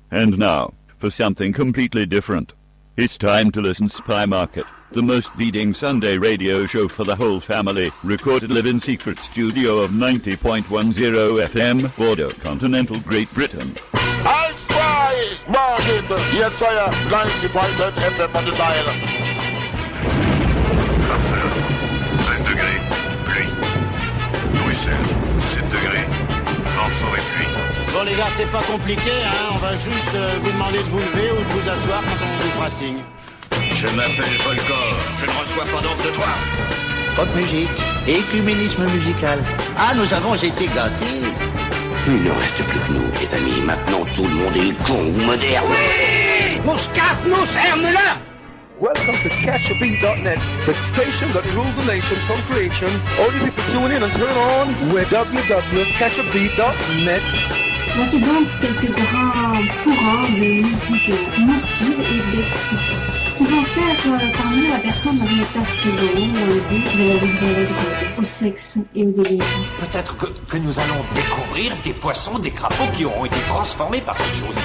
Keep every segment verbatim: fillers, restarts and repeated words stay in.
And now, for something completely different. It's time to listen Spy Market, the most leading Sunday radio show for the whole family, recorded live in secret studio of ninety point one zero F M, Bordeaux, continental Great Britain. I Spy Market, yes sir, ninety point one F M on the dial. Marseille, treize degrés, pluie. Bruxelles, sept degrés, vent fort et pluie. Bon les gars, c'est pas compliqué, hein. On va juste euh, vous demander de vous lever ou de vous asseoir quand on vous fera signe. Je m'appelle Volcor, je ne reçois pas d'ordre de toi. Pop musique, écuménisme musical. Ah, nous avons été gâtés. Il ne reste plus que nous, les amis. Maintenant, tout le monde est con ou moderne. Oui, Mouscaf, nous, ferme-la. Welcome to catch a beat dot net, the station that rules the nation from creation. All you people tune in and turn on with w w w dot catch a beat dot net. Voici donc quelques grands courants de musique nocive et destructrice qui vont faire euh, parvenir la personne dans un état second, dans le but de la livrer à la drogue, au sexe et au délire. Peut-être que, que nous allons découvrir des poissons, des crapauds qui auront été transformés par cette chose.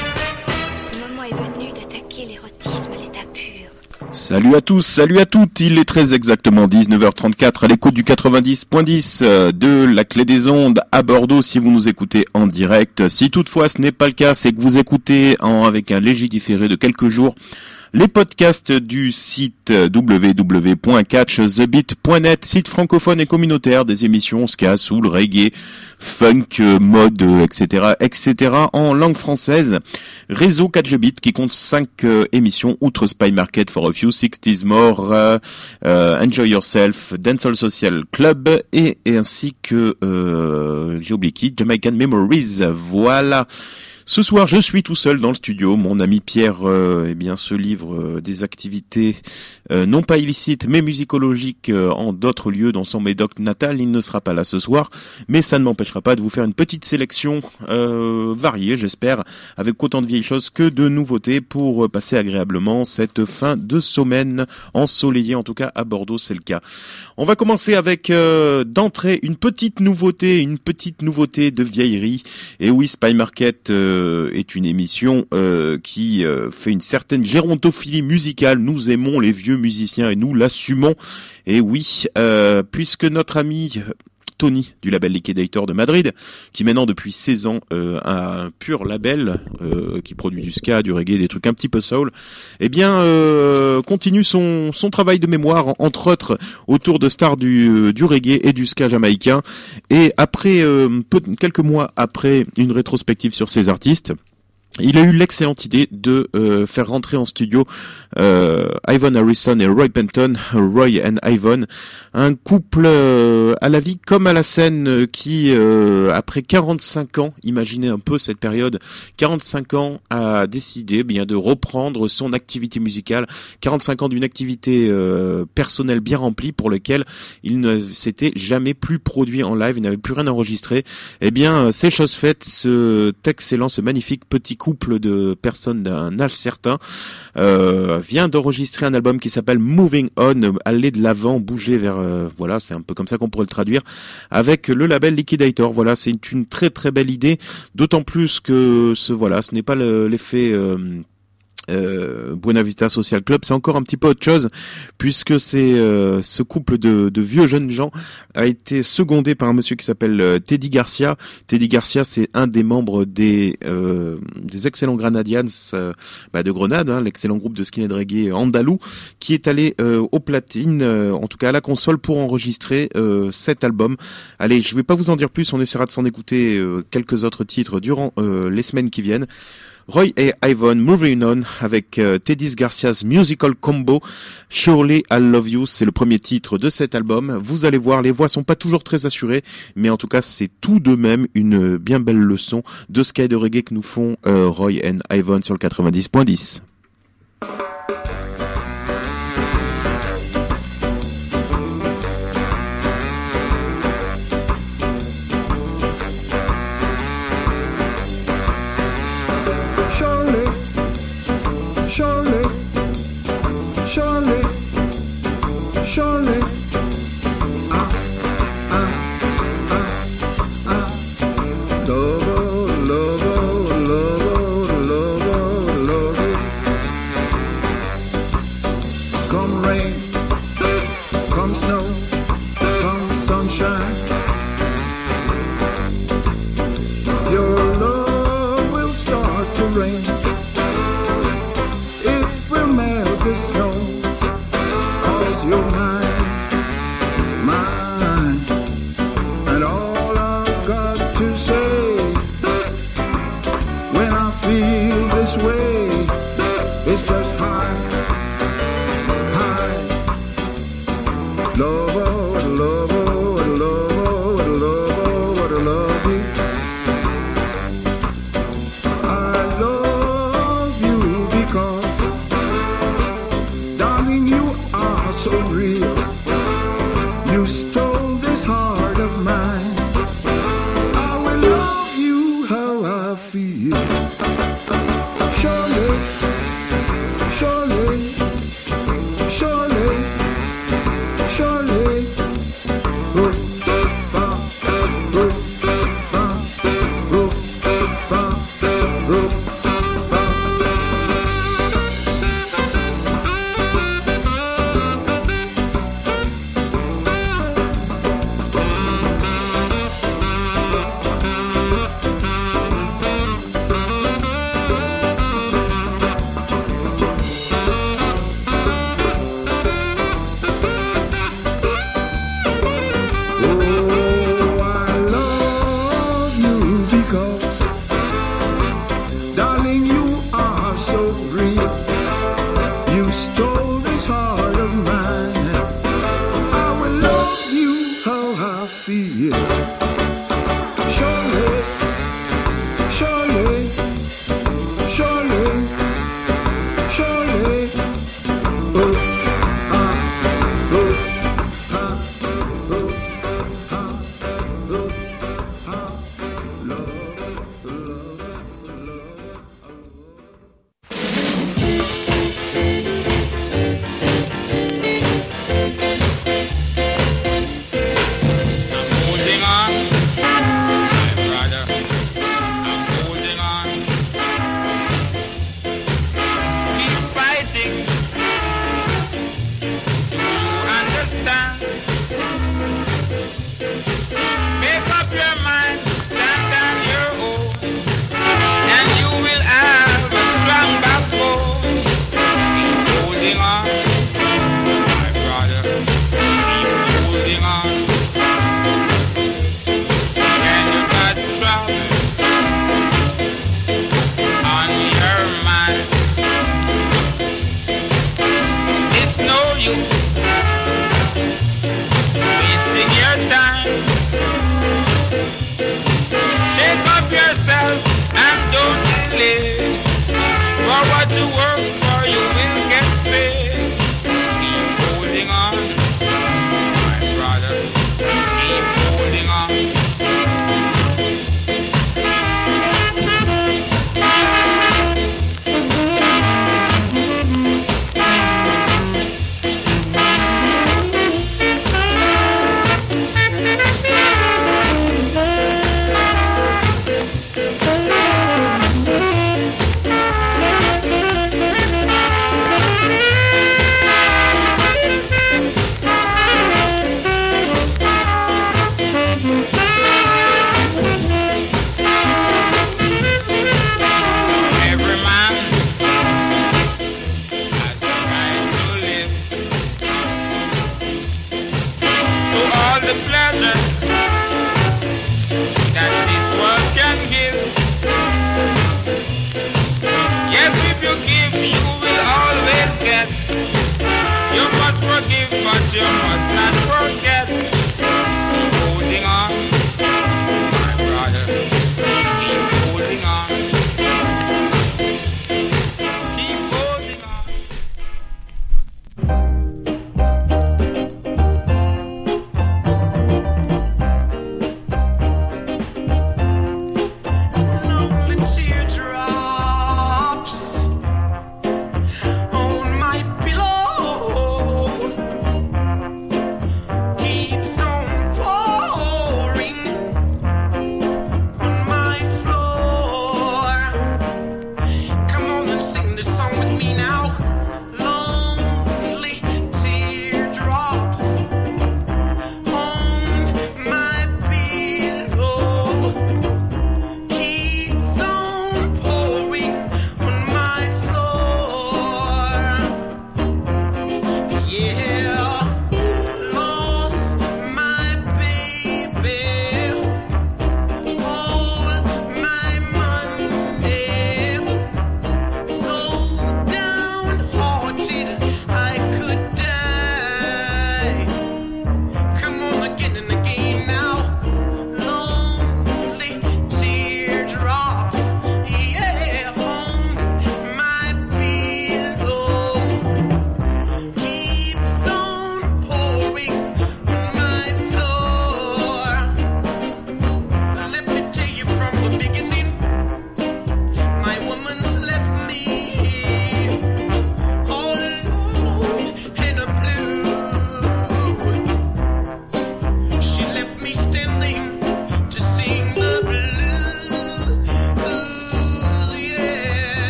Le moment est venu d'attaquer l'érotisme, l'état pur. Salut à tous, salut à toutes, il est très exactement dix-neuf heures trente-quatre à l'écoute du quatre-vingt-dix point dix de la Clé des Ondes à Bordeaux si vous nous écoutez en direct. Si toutefois ce n'est pas le cas, c'est que vous écoutez en, avec un léger différé de quelques jours les podcasts du site w w w point catch the beat point net, site francophone et communautaire des émissions ska, soul, reggae, funk, mode, et cetera, et cetera en langue française. Réseau Catch the Beat qui compte cinq euh, émissions outre Spy Market for a Few, sixties More, euh, euh, Enjoy Yourself, Dancehall Social Club et, et ainsi que euh, j'ai oublié qui, Jamaican Memories. Voilà. Ce soir, je suis tout seul dans le studio. Mon ami Pierre, euh, eh bien, se livre euh, des activités euh, non pas illicites, mais musicologiques euh, en d'autres lieux dans son Médoc natal. Il ne sera pas là ce soir, mais ça ne m'empêchera pas de vous faire une petite sélection euh, variée, j'espère, avec autant de vieilles choses que de nouveautés pour passer agréablement cette fin de semaine ensoleillée. En tout cas, à Bordeaux, c'est le cas. On va commencer avec euh, d'entrée une petite nouveauté, une petite nouveauté de vieillerie. Et oui, Spy Market euh, est une émission euh, qui euh, fait une certaine gérontophilie musicale. Nous aimons les vieux musiciens et nous l'assumons. Et oui, euh, puisque notre ami Tony du label Liquidator de Madrid, qui maintenant depuis seize ans euh, a un pur label euh, qui produit du ska, du reggae, des trucs un petit peu soul, eh bien euh, continue son son travail de mémoire, entre autres autour de stars du du reggae et du ska jamaïcain. Et après euh, peu, quelques mois après une rétrospective sur ces artistes, il a eu l'excellente idée de euh, faire rentrer en studio euh, Ivan Harrison et Roy Penton, Roy and Ivan, un couple euh, à la vie comme à la scène euh, qui, euh, après quarante-cinq ans, imaginez un peu cette période, quarante-cinq ans, a décidé bien de reprendre son activité musicale, quarante-cinq ans d'une activité euh, personnelle bien remplie pour laquelle il ne s'était jamais plus produit en live, il n'avait plus rien enregistré. Eh bien, c'est chose faite, cet excellent, ce magnifique petit couple de personnes d'un âge certain euh, vient d'enregistrer un album qui s'appelle Moving On, aller de l'avant, bouger vers euh, voilà, c'est un peu comme ça qu'on pourrait le traduire, avec le label Liquidator. Voilà, c'est une, une très très belle idée, d'autant plus que ce voilà, ce n'est pas le, l'effet euh, Euh, Buena Vista Social Club, c'est encore un petit peu autre chose, puisque c'est euh, ce couple de, de vieux jeunes gens a été secondé par un monsieur qui s'appelle euh, Teddy Garcia. Teddy Garcia, c'est un des membres des euh, des excellents Granadians euh, bah, de Grenade, hein, l'excellent groupe de skinhead reggae andalou, qui est allé euh, au platine, euh, en tout cas à la console, pour enregistrer euh, cet album. Allez, je vais pas vous en dire plus, on essaiera de s'en écouter euh, quelques autres titres durant euh, les semaines qui viennent. Roy et Ivan, Moving On, avec euh, Teddy Garcia's Musical Combo, Surely I Love You, c'est le premier titre de cet album. Vous allez voir, les voix sont pas toujours très assurées, mais en tout cas, c'est tout de même une bien belle leçon de ska et de reggae que nous font euh, Roy et Ivan sur le quatre-vingt-dix point dix. Lobo, lobo, lobo, lobo. rain. It will melt the snow, 'cause you're mine, mine. And all I've got to say when I feel this way is just hi, hi. Love, oh, love, oh, love, oh, love, oh, love you. I love you because, darling, you are so real. You stole this heart of mine. I will love you how I feel. Surely, surely, surely, surely. Oh, ba, oh, ba, oh, ba, oh, ba. Oh, I love you because, darling, you are so real. You stole this heart of mine. I will love you how I feel. Surely, surely, surely, surely. Oh, ah, oh, ah, oh. Love, love, love.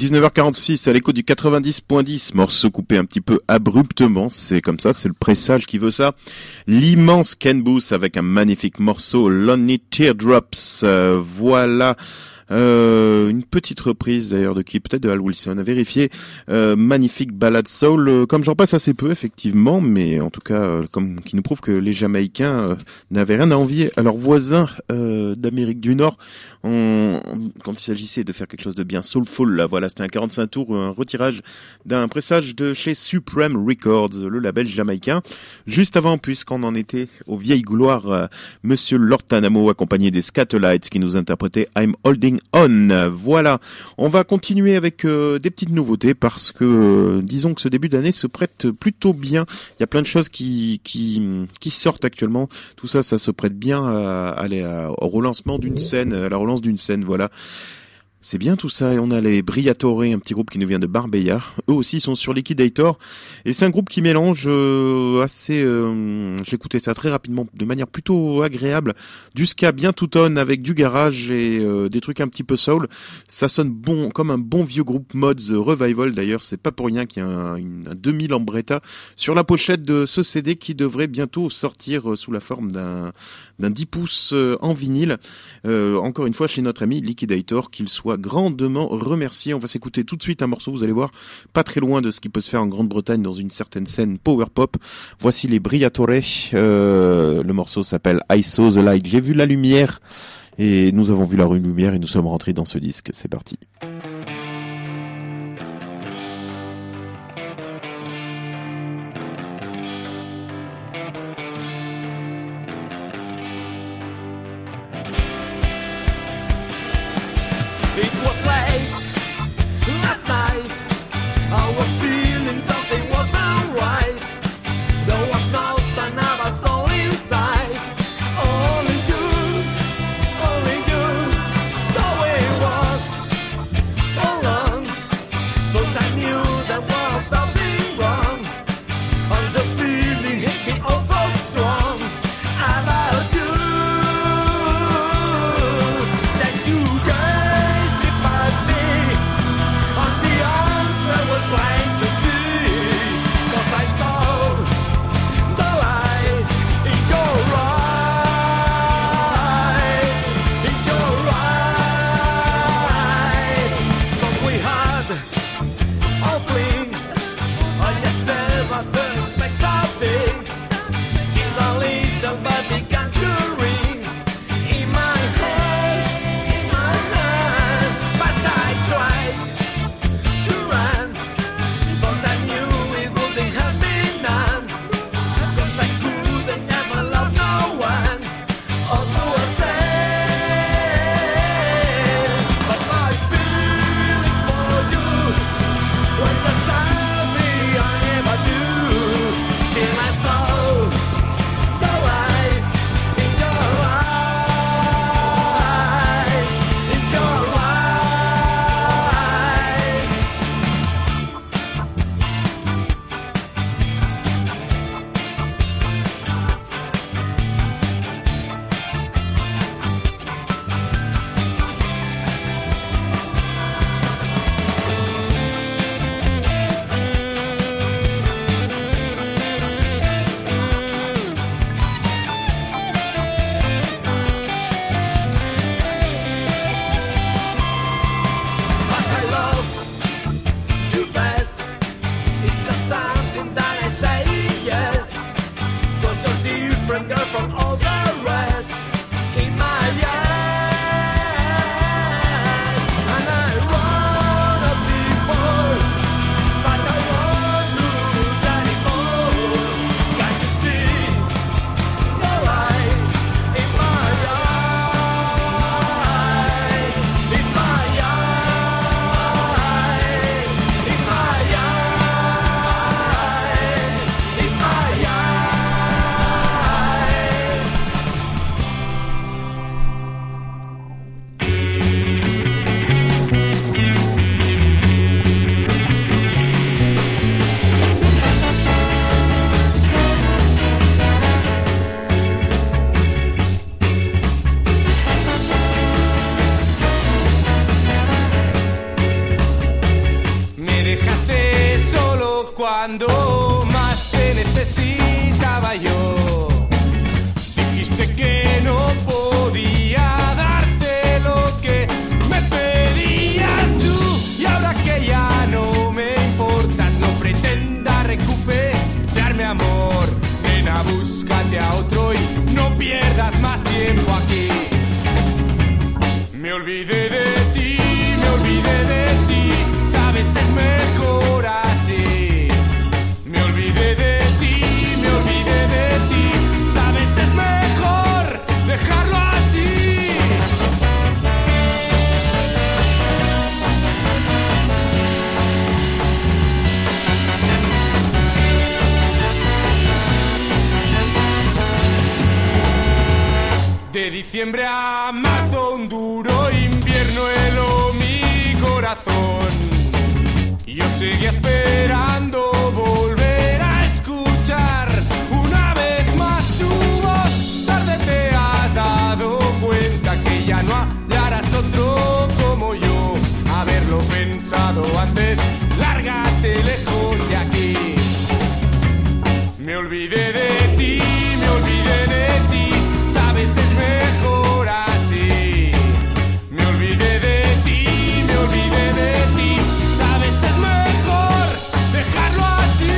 dix-neuf heures quarante-six à l'écho du quatre-vingt-dix point dix, morceau coupé un petit peu abruptement, c'est comme ça, c'est le pressage qui veut ça. L'immense Ken Boothe avec un magnifique morceau, Lonely Teardrops, euh, voilà. Euh, une petite reprise d'ailleurs de qui, peut-être de Hal Wilson, à vérifier. Euh, magnifique ballade soul, euh, comme j'en passe assez peu effectivement, mais en tout cas euh, comme qui nous prouve que les Jamaïcains euh, n'avaient rien à envier à leurs voisins euh, d'Amérique du Nord. On, quand il s'agissait de faire quelque chose de bien soulful, là, voilà, c'était un quarante-cinq tours, un retirage d'un pressage de chez Supreme Records, le label jamaïcain. Juste avant, puisqu'on en était aux vieilles gloires, euh, Monsieur Lord Tanamo accompagné des Scatolites qui nous interprétait I'm Holding On. Voilà, on va continuer avec euh, des petites nouveautés parce que euh, disons que ce début d'année se prête plutôt bien. Il y a plein de choses qui qui qui sortent actuellement. Tout ça, ça se prête bien à, à, à, au relancement d'une scène, à la relance d'une scène, voilà. C'est bien tout ça, et on a les Briatore, un petit groupe qui nous vient de Marbella. Eux aussi sont sur Liquidator, et c'est un groupe qui mélange euh, assez... Euh, j'écoutais ça très rapidement, de manière plutôt agréable, du ska bien tout on avec du garage et euh, des trucs un petit peu soul. Ça sonne bon, comme un bon vieux groupe Mods Revival, d'ailleurs, c'est pas pour rien qu'il y a un, une, un deux mille Lambretta sur la pochette de ce C D qui devrait bientôt sortir sous la forme d'un, d'un dix pouces en vinyle. Euh, encore une fois, chez notre ami Liquidator, qu'il soit grandement remercié. On va s'écouter tout de suite un morceau, vous allez voir, pas très loin de ce qui peut se faire en Grande-Bretagne dans une certaine scène power pop. Voici les Briatore, euh, le morceau s'appelle I Saw the Light, j'ai vu la lumière, et nous avons vu la lumière et nous sommes rentrés dans ce disque, c'est parti. Only you, only you, so it was. cuando más te necesitaba yo. Dijiste que no podía darte lo que me pedías tú. Y ahora que ya no me importas, no pretendas recuperarme, amor. Ven a búscate a otro y no pierdas más tiempo aquí. Me olvidé de ti, me olvidé de ti, sabes es mejor así. Me olvidé de ti, me olvidé de ti, sabes es mejor dejarlo así. De diciembre a marzo un duro invierno heló mi corazón. Yo seguía esperando volver a escuchar una vez más tu voz. Tarde te has dado cuenta que ya no hallarás otro como yo. Haberlo pensado antes, lárgate lejos de aquí. Me olvidé de ti, me olvidé de ti, sabes es mejor así. Me olvidé de ti, me olvidé de ti, sabes es mejor dejarlo así.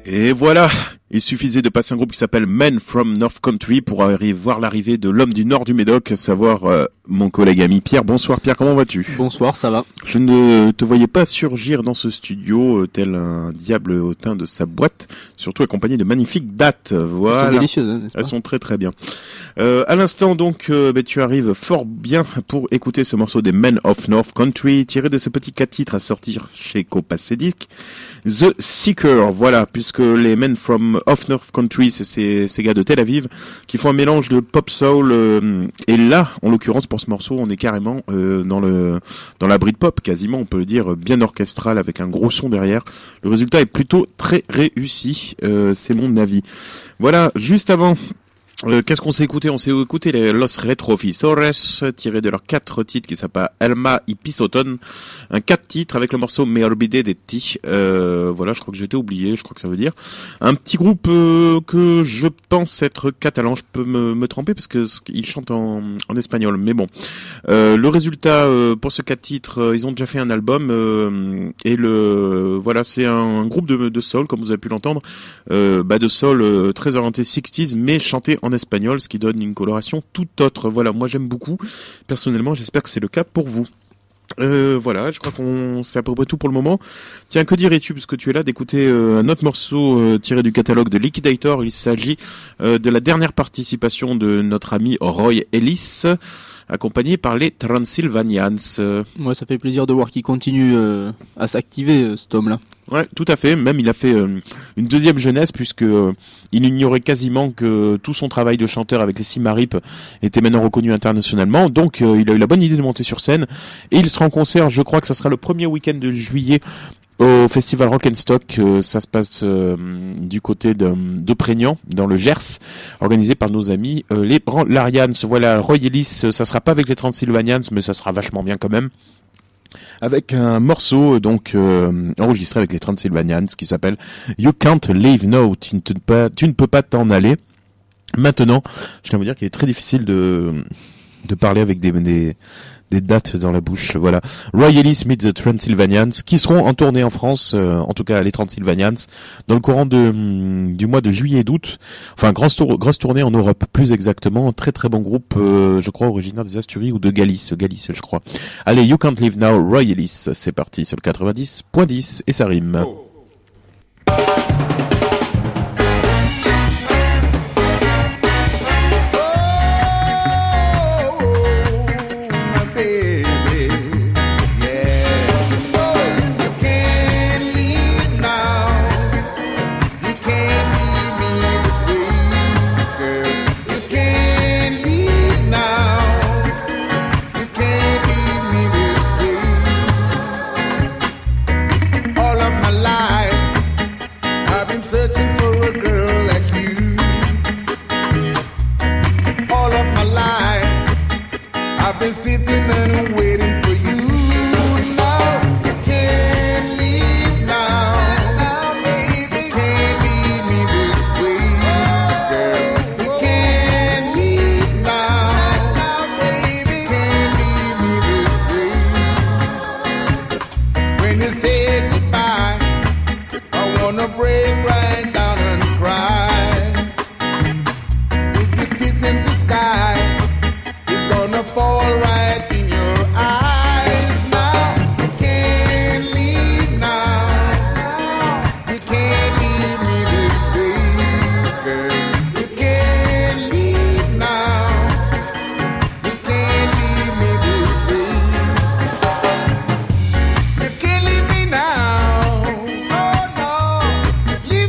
Et voilà, il suffisait de passer un groupe qui s'appelle Men from North Country pour arriver, voir l'arrivée de l'homme du nord du Médoc, à savoir euh, mon collègue ami Pierre. Bonsoir Pierre, comment vas-tu ? Bonsoir, ça va. Je ne te voyais pas surgir dans ce studio euh, tel un diable au teint de sa boîte, surtout accompagné de magnifiques dates. Voilà. Elles sont délicieuses, hein, n'est-ce pas ? Elles sont très très bien. Euh, à l'instant donc, euh, bah, tu arrives fort bien pour écouter ce morceau des Men of North Country, tiré de ce petit quatre titres à sortir chez Copacedic. The Seeker, voilà, puisque les Men from of North Country, c'est ces, ces gars de Tel Aviv qui font un mélange de pop soul euh, et là, en l'occurrence pour ce morceau, on est carrément euh, dans le dans la Britpop, quasiment, on peut le dire, bien orchestral avec un gros son derrière. Le résultat est plutôt très réussi, euh, c'est mon avis. Voilà, juste avant. Euh, qu'est-ce qu'on s'est écouté ? On s'est écouté les Los Retrofisores, tirés de leurs quatre titres qui s'appellent Alma y Pisoton. Un quatre titres avec le morceau Me Olvidé de Ti. Euh, voilà, je crois que j'étais oublié, je crois que ça veut dire. Un petit groupe euh, que je pense être catalan, je peux me, me tromper parce que ils chantent en, en espagnol. Mais bon, euh, le résultat euh, pour ce quatre titres, euh, ils ont déjà fait un album euh, et le voilà, c'est un, un groupe de, de soul, comme vous avez pu l'entendre, euh, bah de soul euh, très orienté sixties, mais chanté en en espagnol, ce qui donne une coloration tout autre. Voilà, moi j'aime beaucoup. Personnellement, j'espère que c'est le cas pour vous. Euh, voilà, je crois qu'on c'est à peu près tout pour le moment. Tiens, que dirais-tu, parce que tu es là, d'écouter euh, un autre morceau euh, tiré du catalogue de Liquidator. Il s'agit euh, de la dernière participation de notre ami Roy Ellis, accompagné par les Transylvanians. Ouais, ça fait plaisir de voir qu'il continue euh, à s'activer, euh, cet homme-là. Ouais, tout à fait. Même il a fait euh, une deuxième jeunesse, puisque euh, il ignorait quasiment que tout son travail de chanteur avec les Simarip était maintenant reconnu internationalement. Donc euh, il a eu la bonne idée de monter sur scène et il sera en concert. Je crois que ça sera le premier week-end de juillet au festival Rock'n'Stock. Euh, ça se passe euh, du côté de, de Prégnant, dans le Gers, organisé par nos amis euh, les Larians. Voilà, Roy Ellis, ça sera pas avec les Transylvanians, mais ça sera vachement bien quand même. Avec un morceau donc euh, enregistré avec les Transylvanians qui s'appelle You Can't Leave Now, tu ne, te, pas, tu ne peux pas t'en aller. Maintenant, je tiens à vous dire qu'il est très difficile de de parler avec des, des des dates dans la bouche. Voilà, Roy Ellis meet the Transylvanians, qui seront en tournée en France, euh, en tout cas les Transylvanians, dans le courant de du mois de juillet et d'août. Enfin, grosse, tour, grosse tournée en Europe, plus exactement. Très très bon groupe, euh, je crois originaire des Asturies ou de Galice, Galice, je crois. Allez, You Can't Live Now, Roy Ellis, c'est parti sur le quatre-vingt-dix point dix et ça rime. Oh. Leave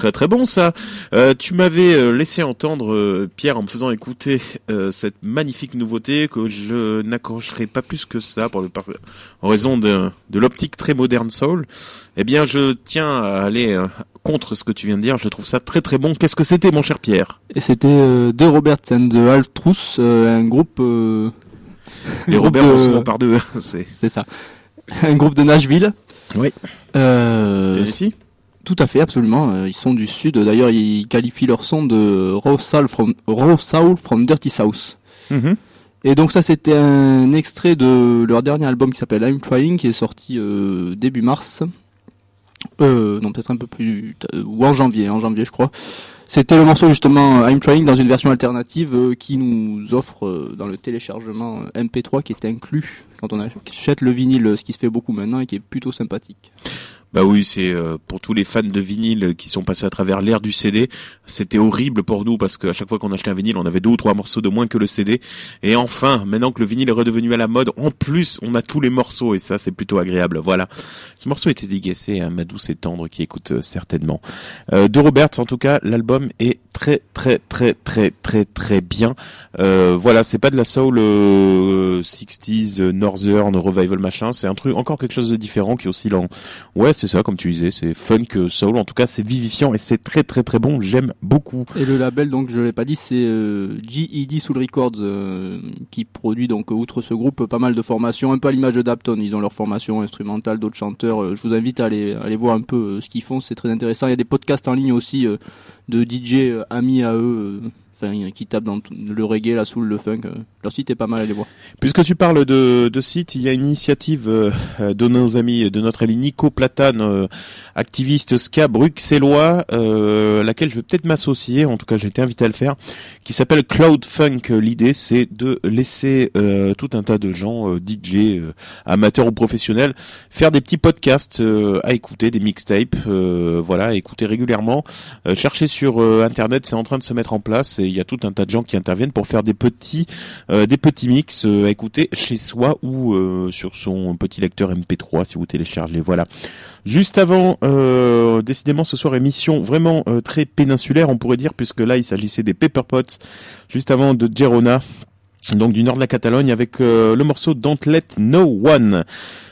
très très bon ça. Euh, tu m'avais euh, laissé entendre, euh, Pierre, en me faisant écouter euh, cette magnifique nouveauté que je n'accrocherai pas plus que ça pour le par... en raison de, de l'optique très moderne soul. Eh bien, je tiens à aller euh, contre ce que tu viens de dire. Je trouve ça très très bon. Qu'est-ce que c'était, mon cher Pierre? Et c'était euh, The Roberts and the Half Truths, euh, un groupe. Euh... Les Roberts de... souvent par deux. c'est... c'est ça. Un groupe de Nashville. Oui. Euh... Tennessee. Tout à fait, absolument. Ils sont du sud. D'ailleurs, ils qualifient leur son de Raw Soul from, Raw Soul from Dirty South. Mm-hmm. Et donc ça, c'était un extrait de leur dernier album qui s'appelle I'm Trying, qui est sorti euh, début mars. Euh, non, peut-être un peu plus... ou en janvier, en janvier, je crois. C'était le morceau, justement, I'm Trying, dans une version alternative euh, qui nous offre, euh, dans le téléchargement M P trois, qui est inclus quand on achète le vinyle, ce qui se fait beaucoup maintenant et qui est plutôt sympathique. Bah oui, c'est euh, pour tous les fans de vinyle qui sont passés à travers l'ère du C D, c'était horrible pour nous parce qu'à chaque fois qu'on achetait un vinyle, on avait deux ou trois morceaux de moins que le C D. Et enfin, maintenant que le vinyle est redevenu à la mode, en plus, on a tous les morceaux et ça, c'est plutôt agréable. Voilà. Ce morceau était dédicacé à ma douce et tendre qui écoute euh, certainement. Euh, de Roberts, en tout cas, l'album est très très très très très très bien. Euh, voilà, c'est pas de la soul euh, sixties, euh, Northern, revival machin, c'est un truc encore quelque chose de différent qui oscille en ouais. C'est ça, comme tu disais, c'est funk soul. En tout cas, c'est vivifiant et c'est très très très bon. J'aime beaucoup. Et le label, donc je l'ai pas dit, c'est euh, G E D Soul Records euh, qui produit donc outre ce groupe pas mal de formations, un peu à l'image de Dapton. Ils ont leur formation instrumentale, d'autres chanteurs. Euh, je vous invite à aller à aller voir un peu euh, ce qu'ils font. C'est très intéressant. Il y a des podcasts en ligne aussi euh, de D J euh, amis à eux. Euh, Enfin, qui tapent dans le reggae, la soul, le funk. Leur site est pas mal, allez voir. Puisque tu parles de, de site, il y a une initiative euh, de nos amis, de notre ami Nico Platane, euh, activiste ska bruxellois, euh, laquelle je vais peut-être m'associer, en tout cas j'ai été invité à le faire, qui s'appelle Cloud Funk. L'idée, c'est de laisser euh, tout un tas de gens, euh, D J, euh, amateurs ou professionnels, faire des petits podcasts euh, à écouter, des mixtapes, euh, voilà, à écouter régulièrement. Euh, chercher sur euh, Internet, c'est en train de se mettre en place et il y a tout un tas de gens qui interviennent pour faire des petits euh, des petits mix euh, à écouter chez soi ou euh, sur son petit lecteur M P trois si vous téléchargez. Voilà. Juste avant, euh, décidément ce soir émission vraiment euh, très péninsulaire on pourrait dire, puisque là il s'agissait des Pepper Pots, juste avant de Gerona, donc du nord de la Catalogne, avec euh, le morceau Don't Let No One.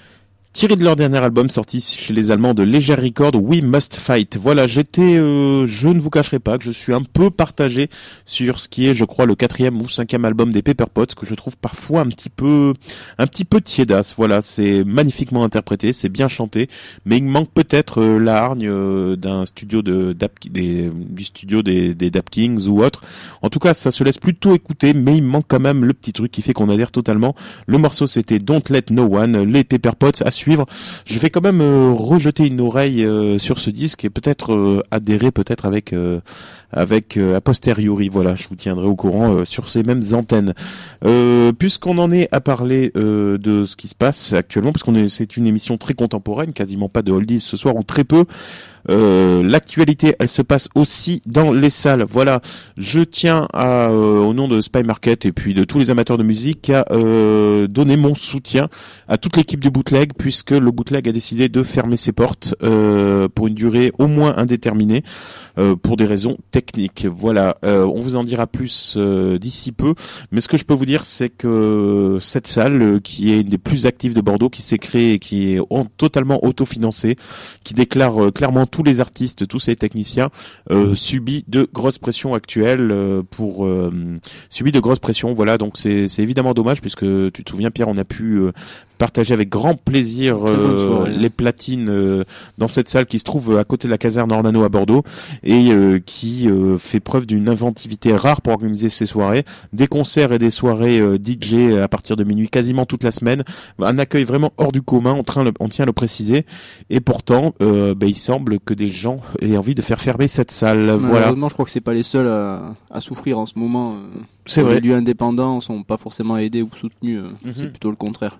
Tiré de leur dernier album sorti chez les Allemands de Leger Record, We Must Fight. Voilà, j'étais, euh, je ne vous cacherai pas que je suis un peu partagé sur ce qui est, je crois, le quatrième ou cinquième album des Pepper Pots, que je trouve parfois un petit peu, un petit peu tiédasse. Voilà, c'est magnifiquement interprété, c'est bien chanté, mais il manque peut-être euh, la hargne euh, d'un studio de Dap, des, du studio des, des Dap Kings ou autre. En tout cas, ça se laisse plutôt écouter, mais il manque quand même le petit truc qui fait qu'on adhère totalement. Le morceau, c'était Don't Let No One, les Pepper Pots à suivre. Je vais quand même euh, rejeter une oreille euh, sur ce disque et peut-être euh, adhérer peut-être avec euh, avec euh, a posteriori. Voilà, je vous tiendrai au courant euh, sur ces mêmes antennes. Euh, puisqu'on en est à parler euh, de ce qui se passe actuellement, parce qu'on est c'est une émission très contemporaine, quasiment pas de oldies ce soir ou très peu. Euh, l'actualité, elle se passe aussi dans les salles. Voilà, je tiens à, euh, au nom de Spy Market et puis de tous les amateurs de musique, à euh, donner mon soutien à toute l'équipe du Bootleg, puisque le Bootleg a décidé de fermer ses portes euh, pour une durée au moins indéterminée, euh, pour des raisons techniques. Voilà, euh, on vous en dira plus euh, d'ici peu, mais ce que je peux vous dire, c'est que cette salle, euh, qui est une des plus actives de Bordeaux, qui s'est créée et qui est en, totalement autofinancée, qui déclare euh, clairement tous les artistes, tous ces techniciens, euh, subit de grosses pressions actuelles euh, pour euh, subit de grosses pressions. Voilà, donc c'est c'est évidemment dommage, puisque tu te souviens, Pierre, on a pu euh, partager avec grand plaisir euh, soirée, les platines euh, dans cette salle qui se trouve à côté de la caserne Ornano à Bordeaux et euh, qui euh, fait preuve d'une inventivité rare pour organiser ces soirées, des concerts et des soirées euh, D J à partir de minuit quasiment toute la semaine, un accueil vraiment hors du commun, on, train, on tient à le préciser, et pourtant euh, bah, il semble que des gens aient envie de faire fermer cette salle. Voilà. Je crois que c'est pas les seuls à, à souffrir en ce moment. C'est vrai. Les lieux indépendants sont pas forcément aidés ou soutenus, euh, mm-hmm. C'est plutôt le contraire. Et puis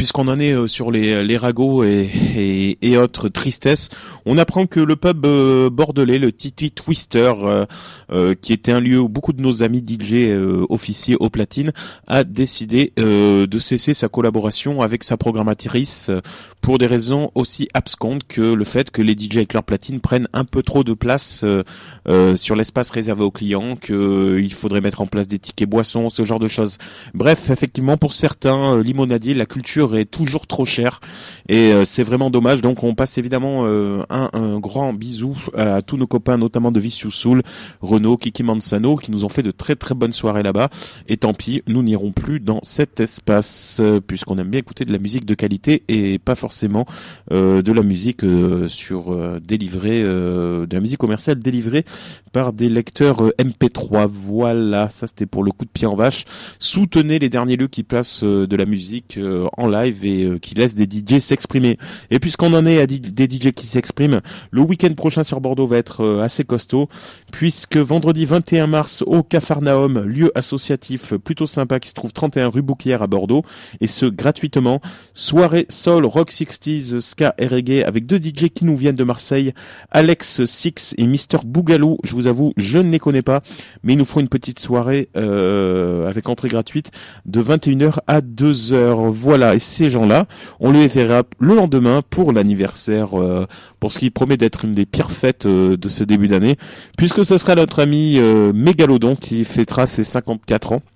puisqu'on en est euh, sur les, les ragots et, et, et autres tristesses, on apprend que le pub euh, bordelais, le Titi Twister, euh, euh, qui était un lieu où beaucoup de nos amis D J euh, officiers au platine, a décidé euh, de cesser sa collaboration avec sa programmatrice euh, pour des raisons aussi abscondes que le fait que les D J avec leur platine prennent un peu trop de place euh, euh, sur l'espace réservé aux clients, qu'il euh, faudrait mettre en place des tickets boissons, ce genre de choses. Bref, effectivement, pour certains euh, limonadiers, la culture est toujours trop chère et euh, c'est vraiment dommage. Donc on passe évidemment euh, un, un grand bisou à tous nos copains, notamment de Vicious Soul, Renaud, Kiki Mansano, qui nous ont fait de très très bonnes soirées là-bas. Et tant pis, nous n'irons plus dans cet espace euh, puisqu'on aime bien écouter de la musique de qualité et pas forcément euh, de la musique euh, sur euh, délivrée, euh, de la musique commerciale délivrée par des lecteurs euh, M P trois. Voilà, ça c'était pour le coup de pied en vache. Soutenez les derniers lieux qui placent euh, de la musique euh, en live et euh, qui laissent des D J s'exprimer. Et puisqu'on en est à di- des D J qui s'expriment, le week-end prochain sur Bordeaux va être euh, assez costaud, puisque vendredi vingt et un mars au Capharnaüm, lieu associatif plutôt sympa qui se trouve trente et un rue Bouquière à Bordeaux, et ce gratuitement, soirée soul, rock sixties, ska et reggae avec deux D J qui nous viennent de Marseille, Alex Six et Mister Bougalou. Je vous avoue, je ne les connais pas, mais ils nous feront une petite soirée euh, avec entrée gratuite de vingt et une heures à deux heures. Voilà, et ces gens-là, on les verra le lendemain pour l'anniversaire, euh, pour ce qui promet d'être une des pires fêtes euh, de ce début d'année, puisque ce sera notre ami euh, Mégalodon qui fêtera ses cinquante-quatre ans.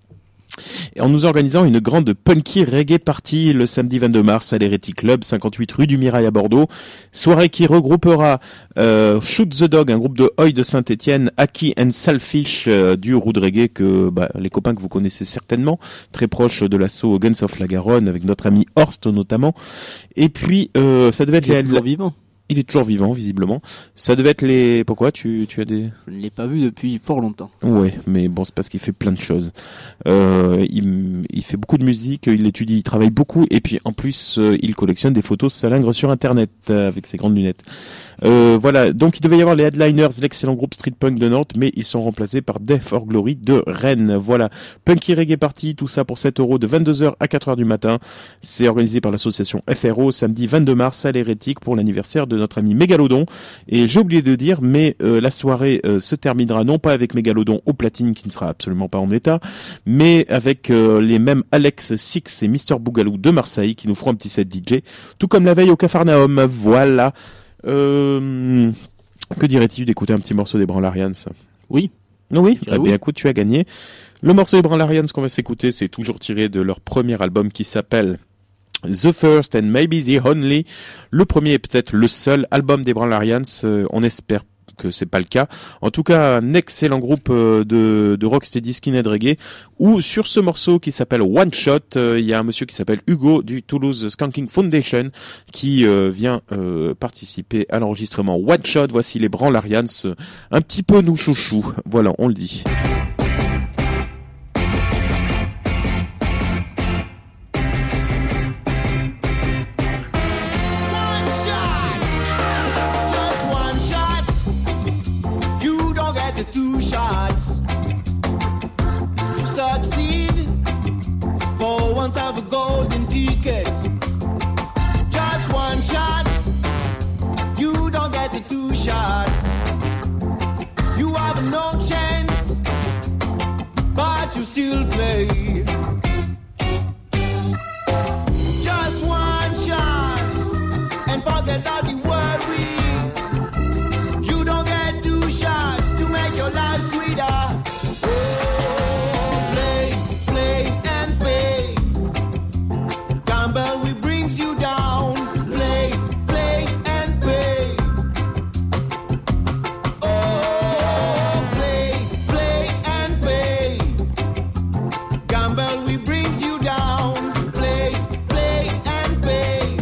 Et en nous organisant une grande punky reggae party le samedi vingt-deux mars à l'Heretic Club, cinquante-huit rue du Mirail à Bordeaux. Soirée qui regroupera euh, Shoot the Dog, un groupe de Hoy de Saint-Étienne, Aki and Salfish euh, du Roud Reggae, que bah, les copains que vous connaissez certainement, très proche de l'assaut Guns of la Garonne, avec notre ami Horst notamment. Et puis, euh, ça devait être Il est les... toujours vivant. Il est toujours vivant, visiblement. Ça devait être les... Pourquoi tu, tu as des... Je ne l'ai pas vu depuis fort longtemps. Ouais, mais bon, c'est parce qu'il fait plein de choses. Euh, il, il fait beaucoup de musique, il étudie, il travaille beaucoup, et puis en plus, euh, il collectionne des photos salingres sur Internet euh, avec ses grandes lunettes. Euh, voilà, donc il devait y avoir les Headliners, l'excellent groupe Street Punk de Nantes, mais ils sont remplacés par Death or Glory de Rennes. Voilà, Punky Reggae Party, tout ça pour sept euros de vingt-deux heures à quatre heures du matin. C'est organisé par l'association F R O, samedi vingt-deux mars à l'Hérétique pour l'anniversaire de notre ami Mégalodon. Et j'ai oublié de dire, mais euh, la soirée euh, se terminera non pas avec Mégalodon au platine, qui ne sera absolument pas en état, mais avec euh, les mêmes Alex Six et Mister Bougalou de Marseille qui nous feront un petit set D J, tout comme la veille au Capharnaüm. Voilà. Euh, que dirais-tu d'écouter un petit morceau des Branlarians? Oui. Oui, eh oui. bien écoute, tu as gagné. Le morceau des Branlarians qu'on va s'écouter, c'est toujours tiré de leur premier album qui s'appelle The First and Maybe the Only. Le premier est peut-être le seul album des Branlarians, euh, on espère que c'est pas le cas. En tout cas, un excellent groupe euh, de, de rocksteady skinhead reggae, où sur ce morceau qui s'appelle One Shot, il euh, y a un monsieur qui s'appelle Hugo du Toulouse Skanking Foundation qui euh, vient euh, participer à l'enregistrement One Shot. Voici les Branlarians, euh, un petit peu nous chouchou. Voilà, on le dit. Two shots to succeed. For once have a golden ticket. Just one shot. You don't get the two shots. You have no chance, but you still play. Just one shot and forget all the worries. You don't get two shots to make your life sweeter. Oh, play, play and pay. Gamble will brings you down. Play, play and pay. Oh, play, play and pay. Gamble will brings you down. Play, play and pay.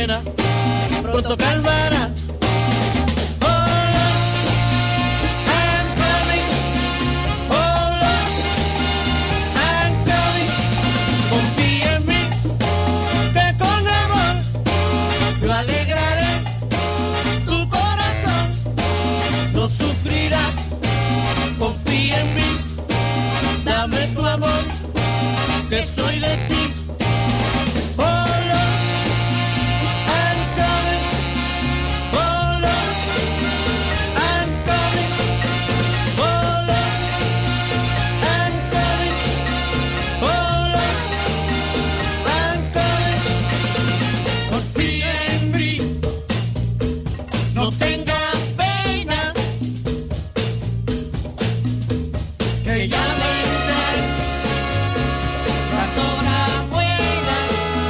penas pronto calmarás. Que soy de ti. Oh Lord, I'm coming. Oh Lord, I'm coming. Oh Lord, I'm coming. Oh Lord, I'm coming. Confía en mí. No tengas penas. Que ya vendrán las obras buenas.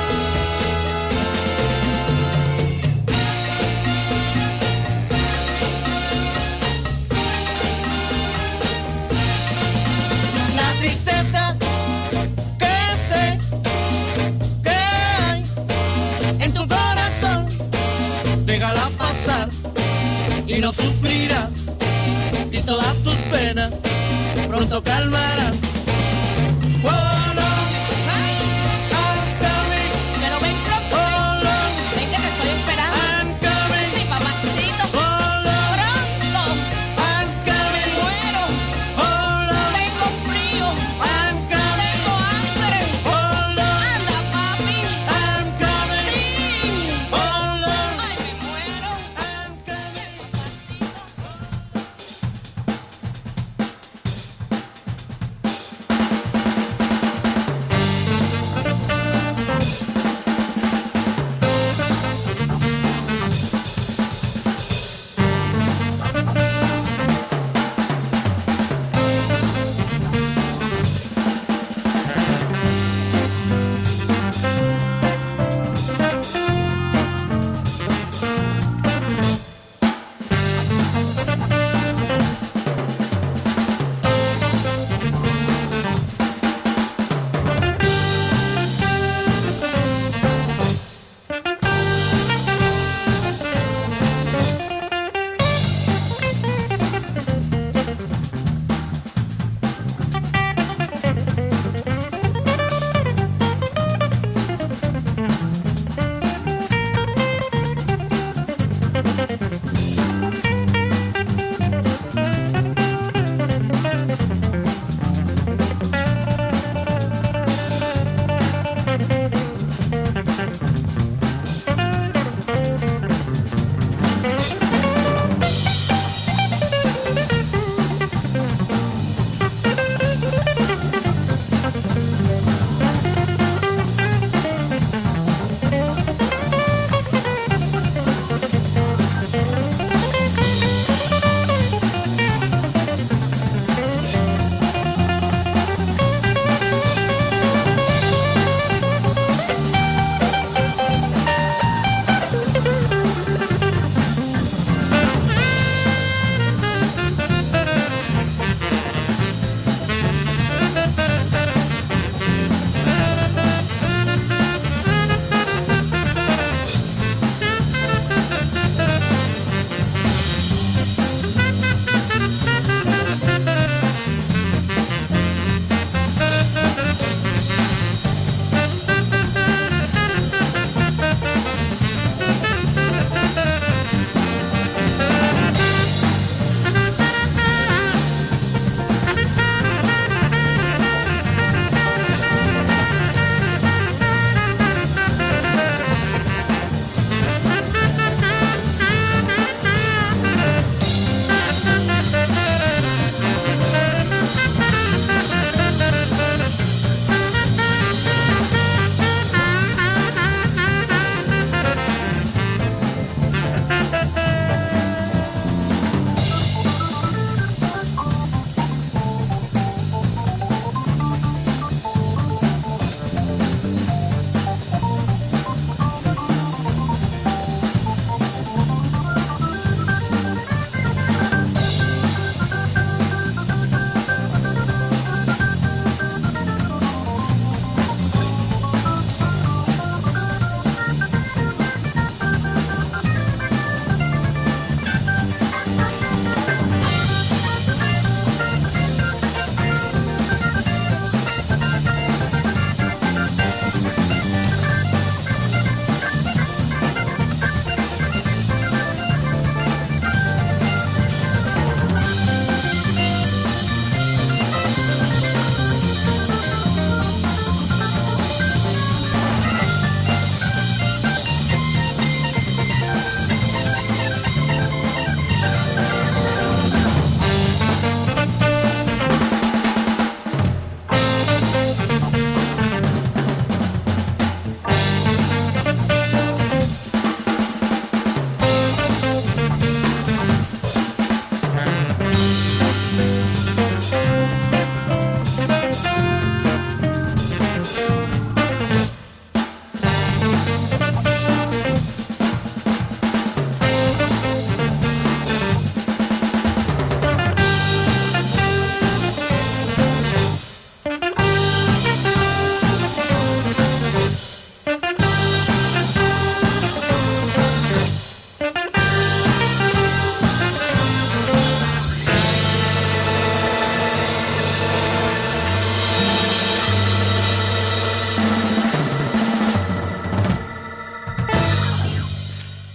La tristeza que sé que hay en tu corazón, déjala pasar y no sufrirás, y todas tus penas pronto calmarás.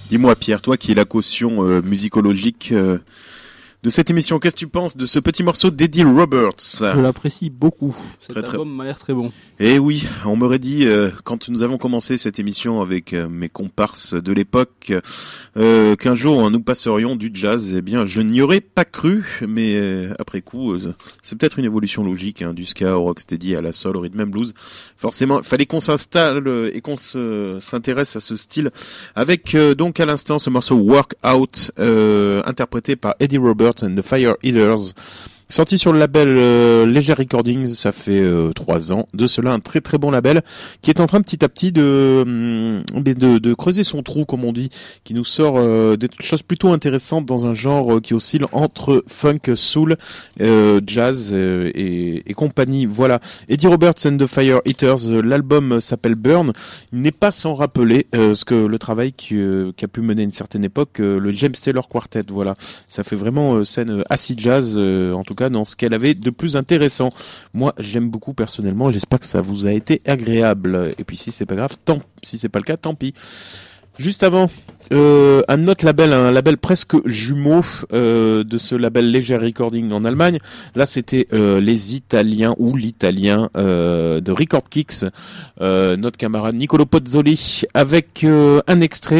Dis-moi Pierre, toi qui es la caution euh, musicologique euh, de cette émission, qu'est-ce que tu penses de ce petit morceau d'Eddie Roberts? Je l'apprécie beaucoup. Cet Très, très... album m'a l'air très bon. Eh oui, on m'aurait dit, euh, quand nous avons commencé cette émission avec euh, mes comparses de l'époque, euh, qu'un jour hein, nous passerions du jazz. Eh bien, je n'y aurais pas cru, mais euh, après coup, euh, c'est peut-être une évolution logique, hein, du ska au rocksteady à la soul, au rhythm and blues. Forcément, il fallait qu'on s'installe euh, et qu'on se, s'intéresse à ce style. Avec euh, donc à l'instant ce morceau Work Out, euh, interprété par Eddie Roberts and the Fire Eaters. Sorti sur le label euh, Leger Recordings, ça fait euh, trois ans. De cela, un très très bon label qui est en train petit à petit de de, de creuser son trou, comme on dit, qui nous sort euh, des choses plutôt intéressantes dans un genre euh, qui oscille entre funk, soul, euh, jazz euh, et, et compagnie. Voilà. Eddie Roberts and the Fire Eaters. Euh, l'album s'appelle Burn. Il n'est pas sans rappeler euh, ce que le travail qui, euh, qui a pu mener à une certaine époque euh, le James Taylor Quartet. Voilà. Ça fait vraiment euh, scène acid jazz, euh, en tout cas dans ce qu'elle avait de plus intéressant. Moi, j'aime beaucoup personnellement et j'espère que ça vous a été agréable. Et puis si c'est pas grave, tant si c'est pas le cas, tant pis. Juste avant, euh, un autre label, un label presque jumeau euh, de ce label Leger Recording en Allemagne. Là, c'était euh, les Italiens ou l'Italien euh, de Record Kicks, euh, notre camarade Nicolo Pozzoli, avec euh, un extrait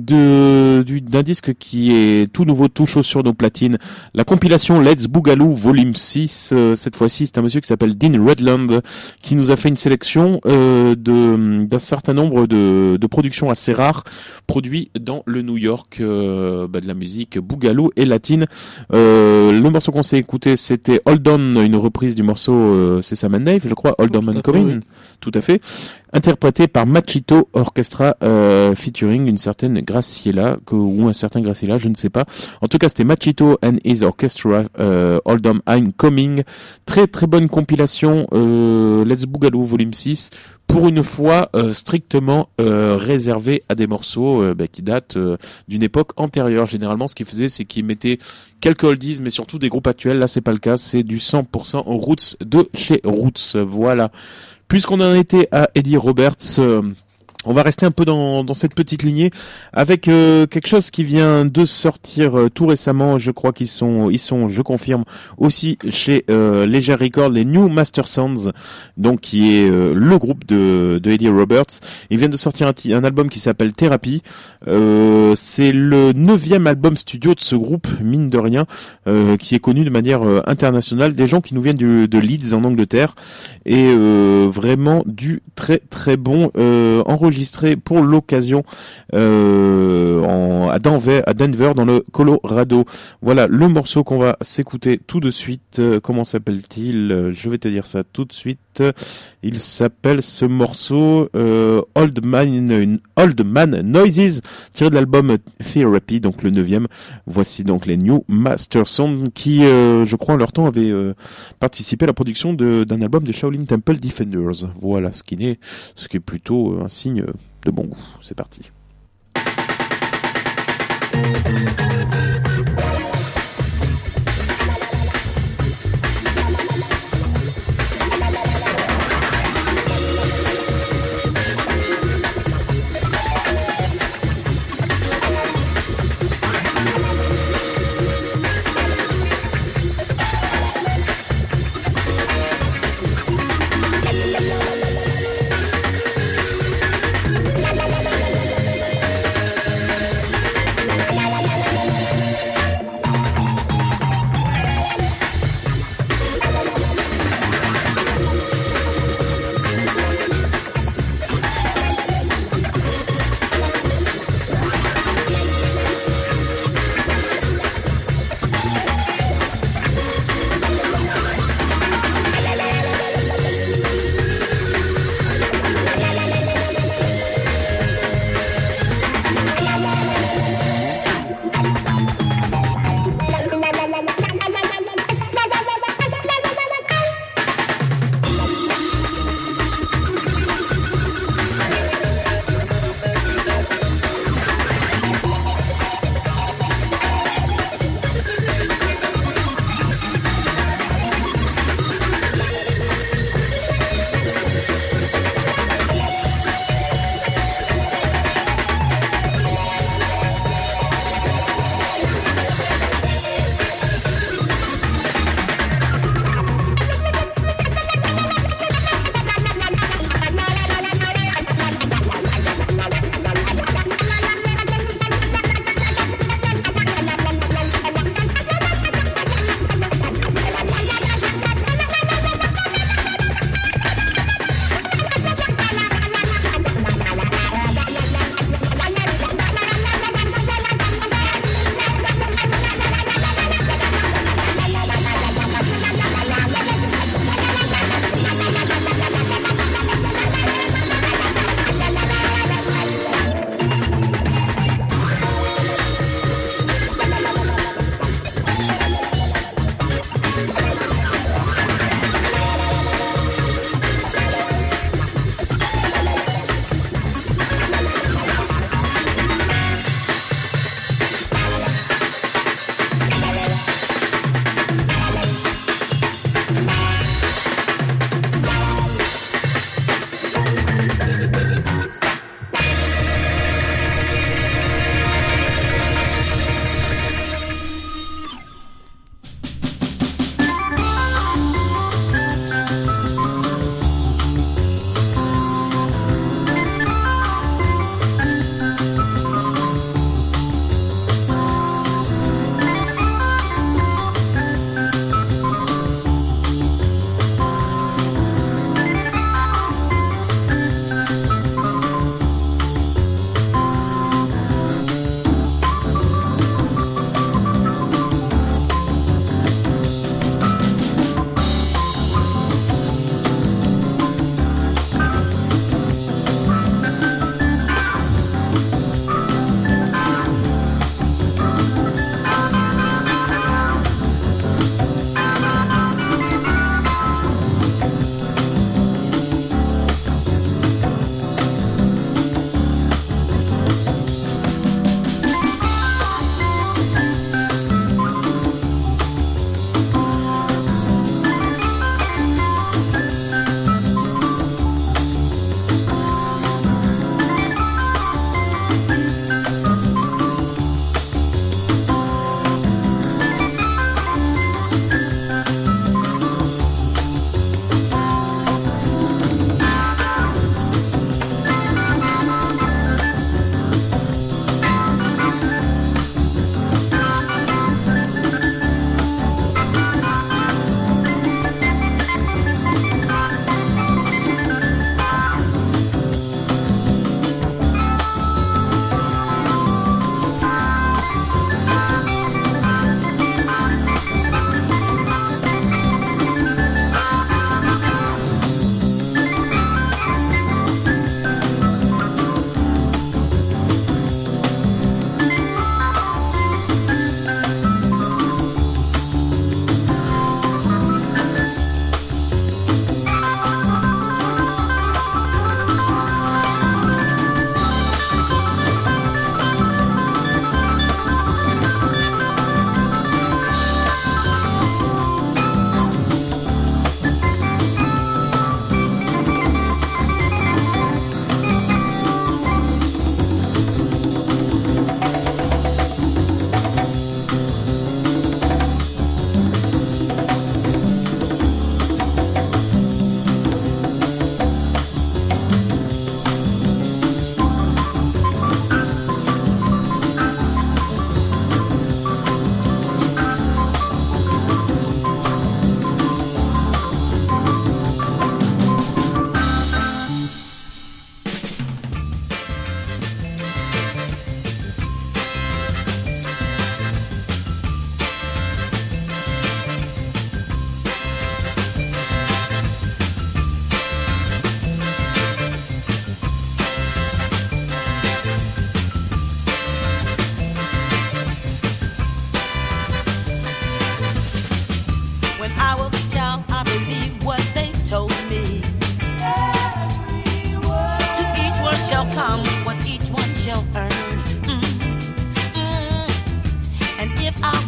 de du, d'un disque qui est tout nouveau, tout chaud sur nos platines. La compilation Let's Boogaloo Volume six. Euh, cette fois-ci, c'est un monsieur qui s'appelle Dean Redland qui nous a fait une sélection euh, de d'un certain nombre de, de productions assez rares, produit dans le New York euh, bah, de la musique boogaloo et latine. Euh, le morceau qu'on s'est écouté, c'était Hold On, une reprise du morceau euh, C'est Sam and Dave, je crois, Hold On Man Coming, tout à fait, interprété par Machito Orchestra euh, featuring une certaine Graciela que, ou un certain Graciela, je ne sais pas. En tout cas, c'était Machito and his Orchestra, euh, Hold On I'm Coming. Très très bonne compilation, euh, Let's Boogaloo Volume six. Pour une fois, euh, strictement euh, réservé à des morceaux euh, bah, qui datent euh, d'une époque antérieure. Généralement, ce qu'ils faisaient, c'est qu'ils mettaient quelques oldies, mais surtout des groupes actuels. Là, c'est pas le cas. C'est du cent pour cent Roots de chez Roots. Voilà. Puisqu'on en était à Eddie Roberts, euh, on va rester un peu dans, dans cette petite lignée avec euh, quelque chose qui vient de sortir euh, tout récemment. Je crois qu'ils sont, ils sont, je confirme, aussi chez euh, Leger Records, les New Master Sounds, donc qui est euh, le groupe de, de Eddie Roberts. Ils viennent de sortir un, un album qui s'appelle Therapy. Euh, c'est le neuvième album studio de ce groupe, mine de rien, euh, qui est connu de manière euh, internationale. Des gens qui nous viennent du, de Leeds en Angleterre et euh, vraiment du très très bon euh, enregistrement pour l'occasion euh, en, à, Denver, à Denver dans le Colorado. Voilà le morceau qu'on va s'écouter tout de suite. Euh, comment s'appelle-t-il? Je vais te dire ça tout de suite. Il s'appelle ce morceau euh, Old Man, Old Man Noises, tiré de l'album Therapy, donc le neuvième. Voici donc les New Master Sound qui, euh, je crois en leur temps, avaient euh, participé à la production de, d'un album des Shaolin Temple Defenders. Voilà, ce qui est, ce qui est plutôt un signe de bon goût. C'est parti. Thank you.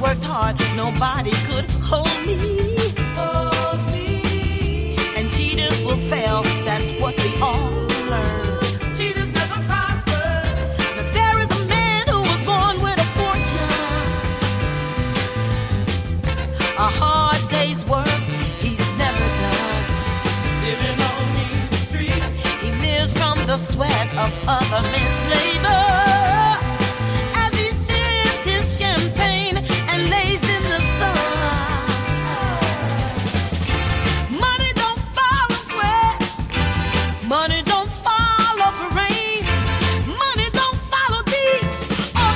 worked hard, nobody could hold me. Hold me. And cheaters will fail, that's what we all learn. Cheaters never prosper. Now there is a man who was born with a fortune. A hard day's work, he's never done. Living on easy street, he lives from the sweat of other men's labor. As he sips his champagne and lays in the sun. Money don't follow sweat. Money don't follow parade. Money don't follow deeds or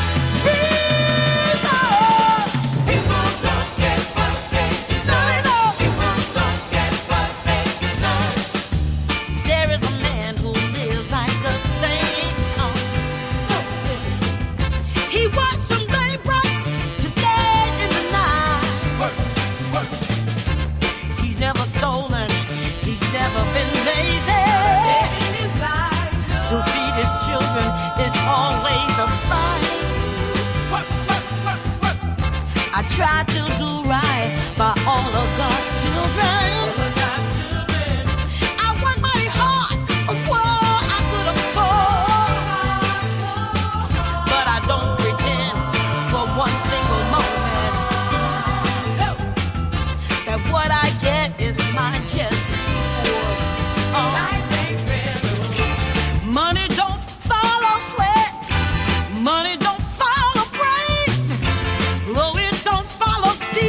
reason. People don't get what they deserve. People don't get what they deserve. There is a man who lives like a saint. Oh, so innocent. He watched from daybreak to dead in the night. Work, work. He's never stolen. He's never been lazy. To feed his children is always a fight. I try to do right by all of God's children. I work mighty hard for what I could afford. But I don't pretend for one single moment that what I get is my just reward. Oh. Money don't follow sweat. Money don't follow praise. Oh, it don't follow deeds.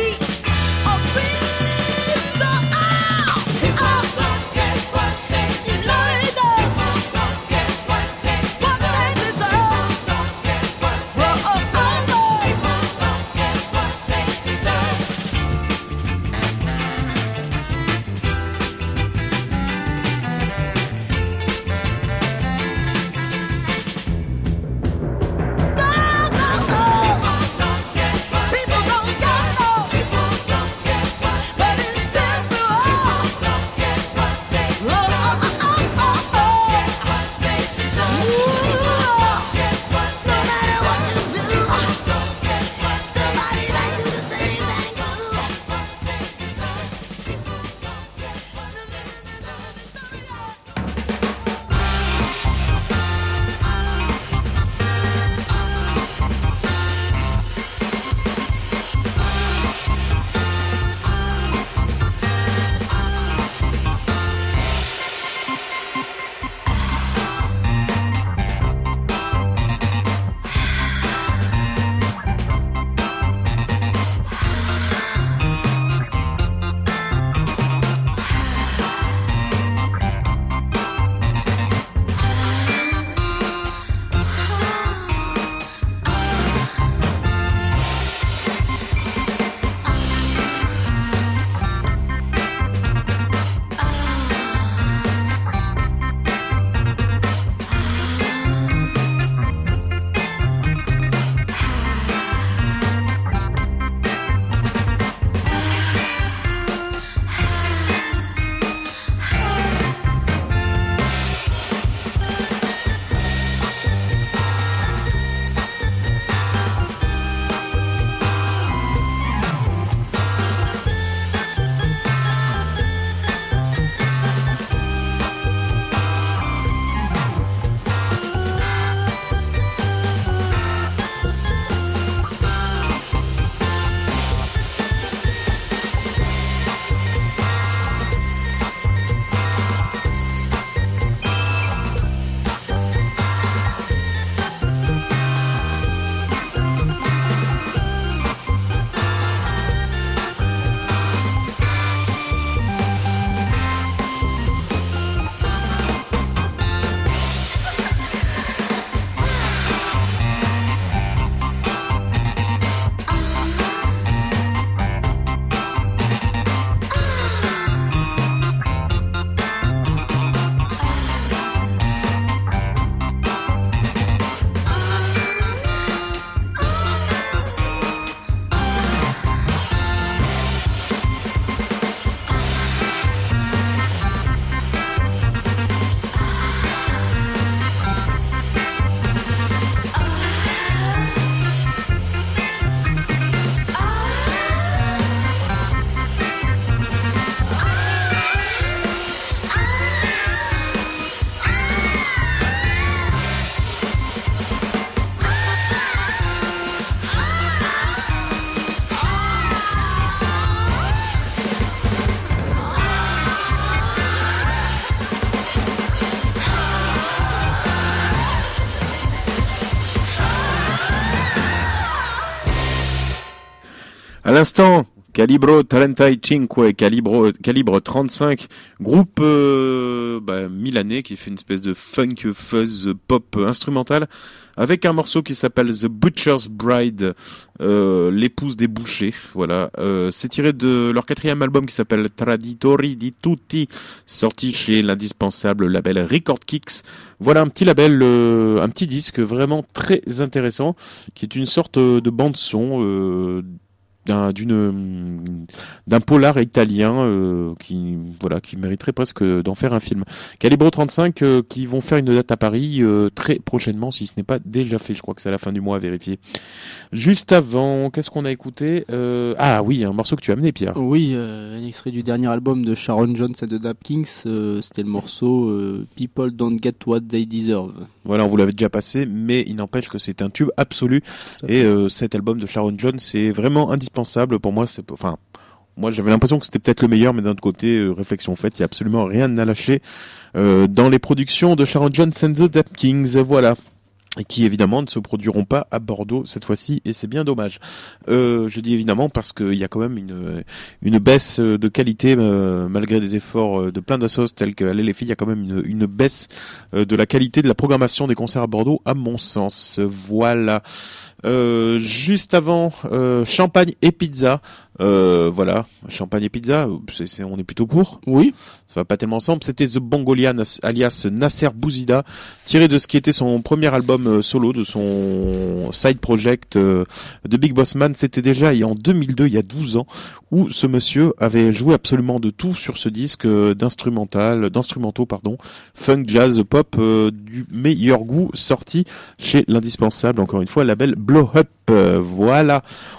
À l'instant, Calibro trentacinque, calibre, calibre trente-cinq, groupe euh, bah, milanais qui fait une espèce de funk, fuzz, pop instrumental, avec un morceau qui s'appelle The Butcher's Bride, euh, l'épouse des bouchers. Voilà, euh, c'est tiré de leur quatrième album qui s'appelle Traditori di Tutti, sorti chez l'indispensable label Record Kicks. Voilà un petit label, euh, un petit disque vraiment très intéressant, qui est une sorte de bande son. Euh, d'un d'une d'un polar italien euh, qui voilà qui mériterait presque d'en faire un film. Calibro trente-cinq euh, qui vont faire une date à Paris euh, très prochainement, si ce n'est pas déjà fait. Je crois que c'est à la fin du mois, à vérifier. Juste avant, qu'est-ce qu'on a écouté euh, Ah oui, un morceau que tu as amené, Pierre. Oui, euh, un extrait du dernier album de Sharon Jones et de Dap Kings. Euh, c'était le morceau euh, People Don't Get What They Deserve. Voilà, on vous l'avait déjà passé, mais il n'empêche que c'est un tube absolu. Et euh, cet album de Sharon Jones, c'est vraiment indispensable pour moi. C'est, enfin, moi j'avais l'impression que c'était peut-être le meilleur, mais d'un autre côté, euh, réflexion faite, il n'y a absolument rien à lâcher euh, dans les productions de Sharon Jones and the Dap Kings. Voilà. Et qui évidemment ne se produiront pas à Bordeaux cette fois-ci, et c'est bien dommage. Euh, je dis évidemment parce qu'il y a quand même une une baisse de qualité euh, malgré des efforts de plein d'assos tels que Allez les filles, il y a quand même une, une baisse euh, de la qualité de la programmation des concerts à Bordeaux, à mon sens. Voilà. Euh, juste avant, euh, champagne et pizza. Euh, voilà, champagne et pizza, c'est, c'est, on est plutôt pour. Oui. Ça va pas tellement ensemble. C'était The Bongolian, alias Nasser Bouzida, tiré de ce qui était son premier album euh, solo, de son side project euh, de Big Boss Man. C'était déjà en deux mille deux, il y a douze ans, où ce monsieur avait joué absolument de tout sur ce disque euh, d'instrumental, d'instrumentaux, pardon, funk, jazz, pop, euh, du meilleur goût, sorti chez l'indispensable, encore une fois, label Blow Up. Euh, voilà.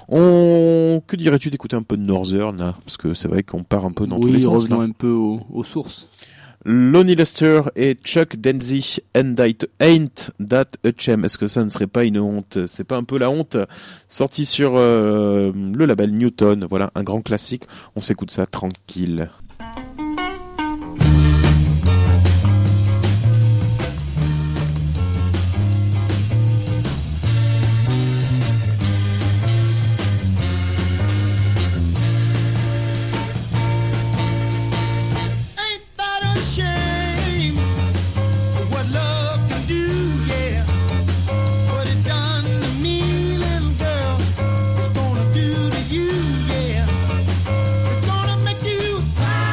On, que dirais-tu d'écouter un peu de Northern là, parce que c'est vrai qu'on part un peu dans oui, tous les sens. Oui, revenons un peu aux, aux sources. Lonnie Lester et Chuck Denzi, and it ain't that a shame. Est-ce que ça ne serait pas une honte? C'est pas un peu la honte? Sorti sur euh, le label Newton. Voilà, un grand classique. On s'écoute ça tranquille. It's gonna make you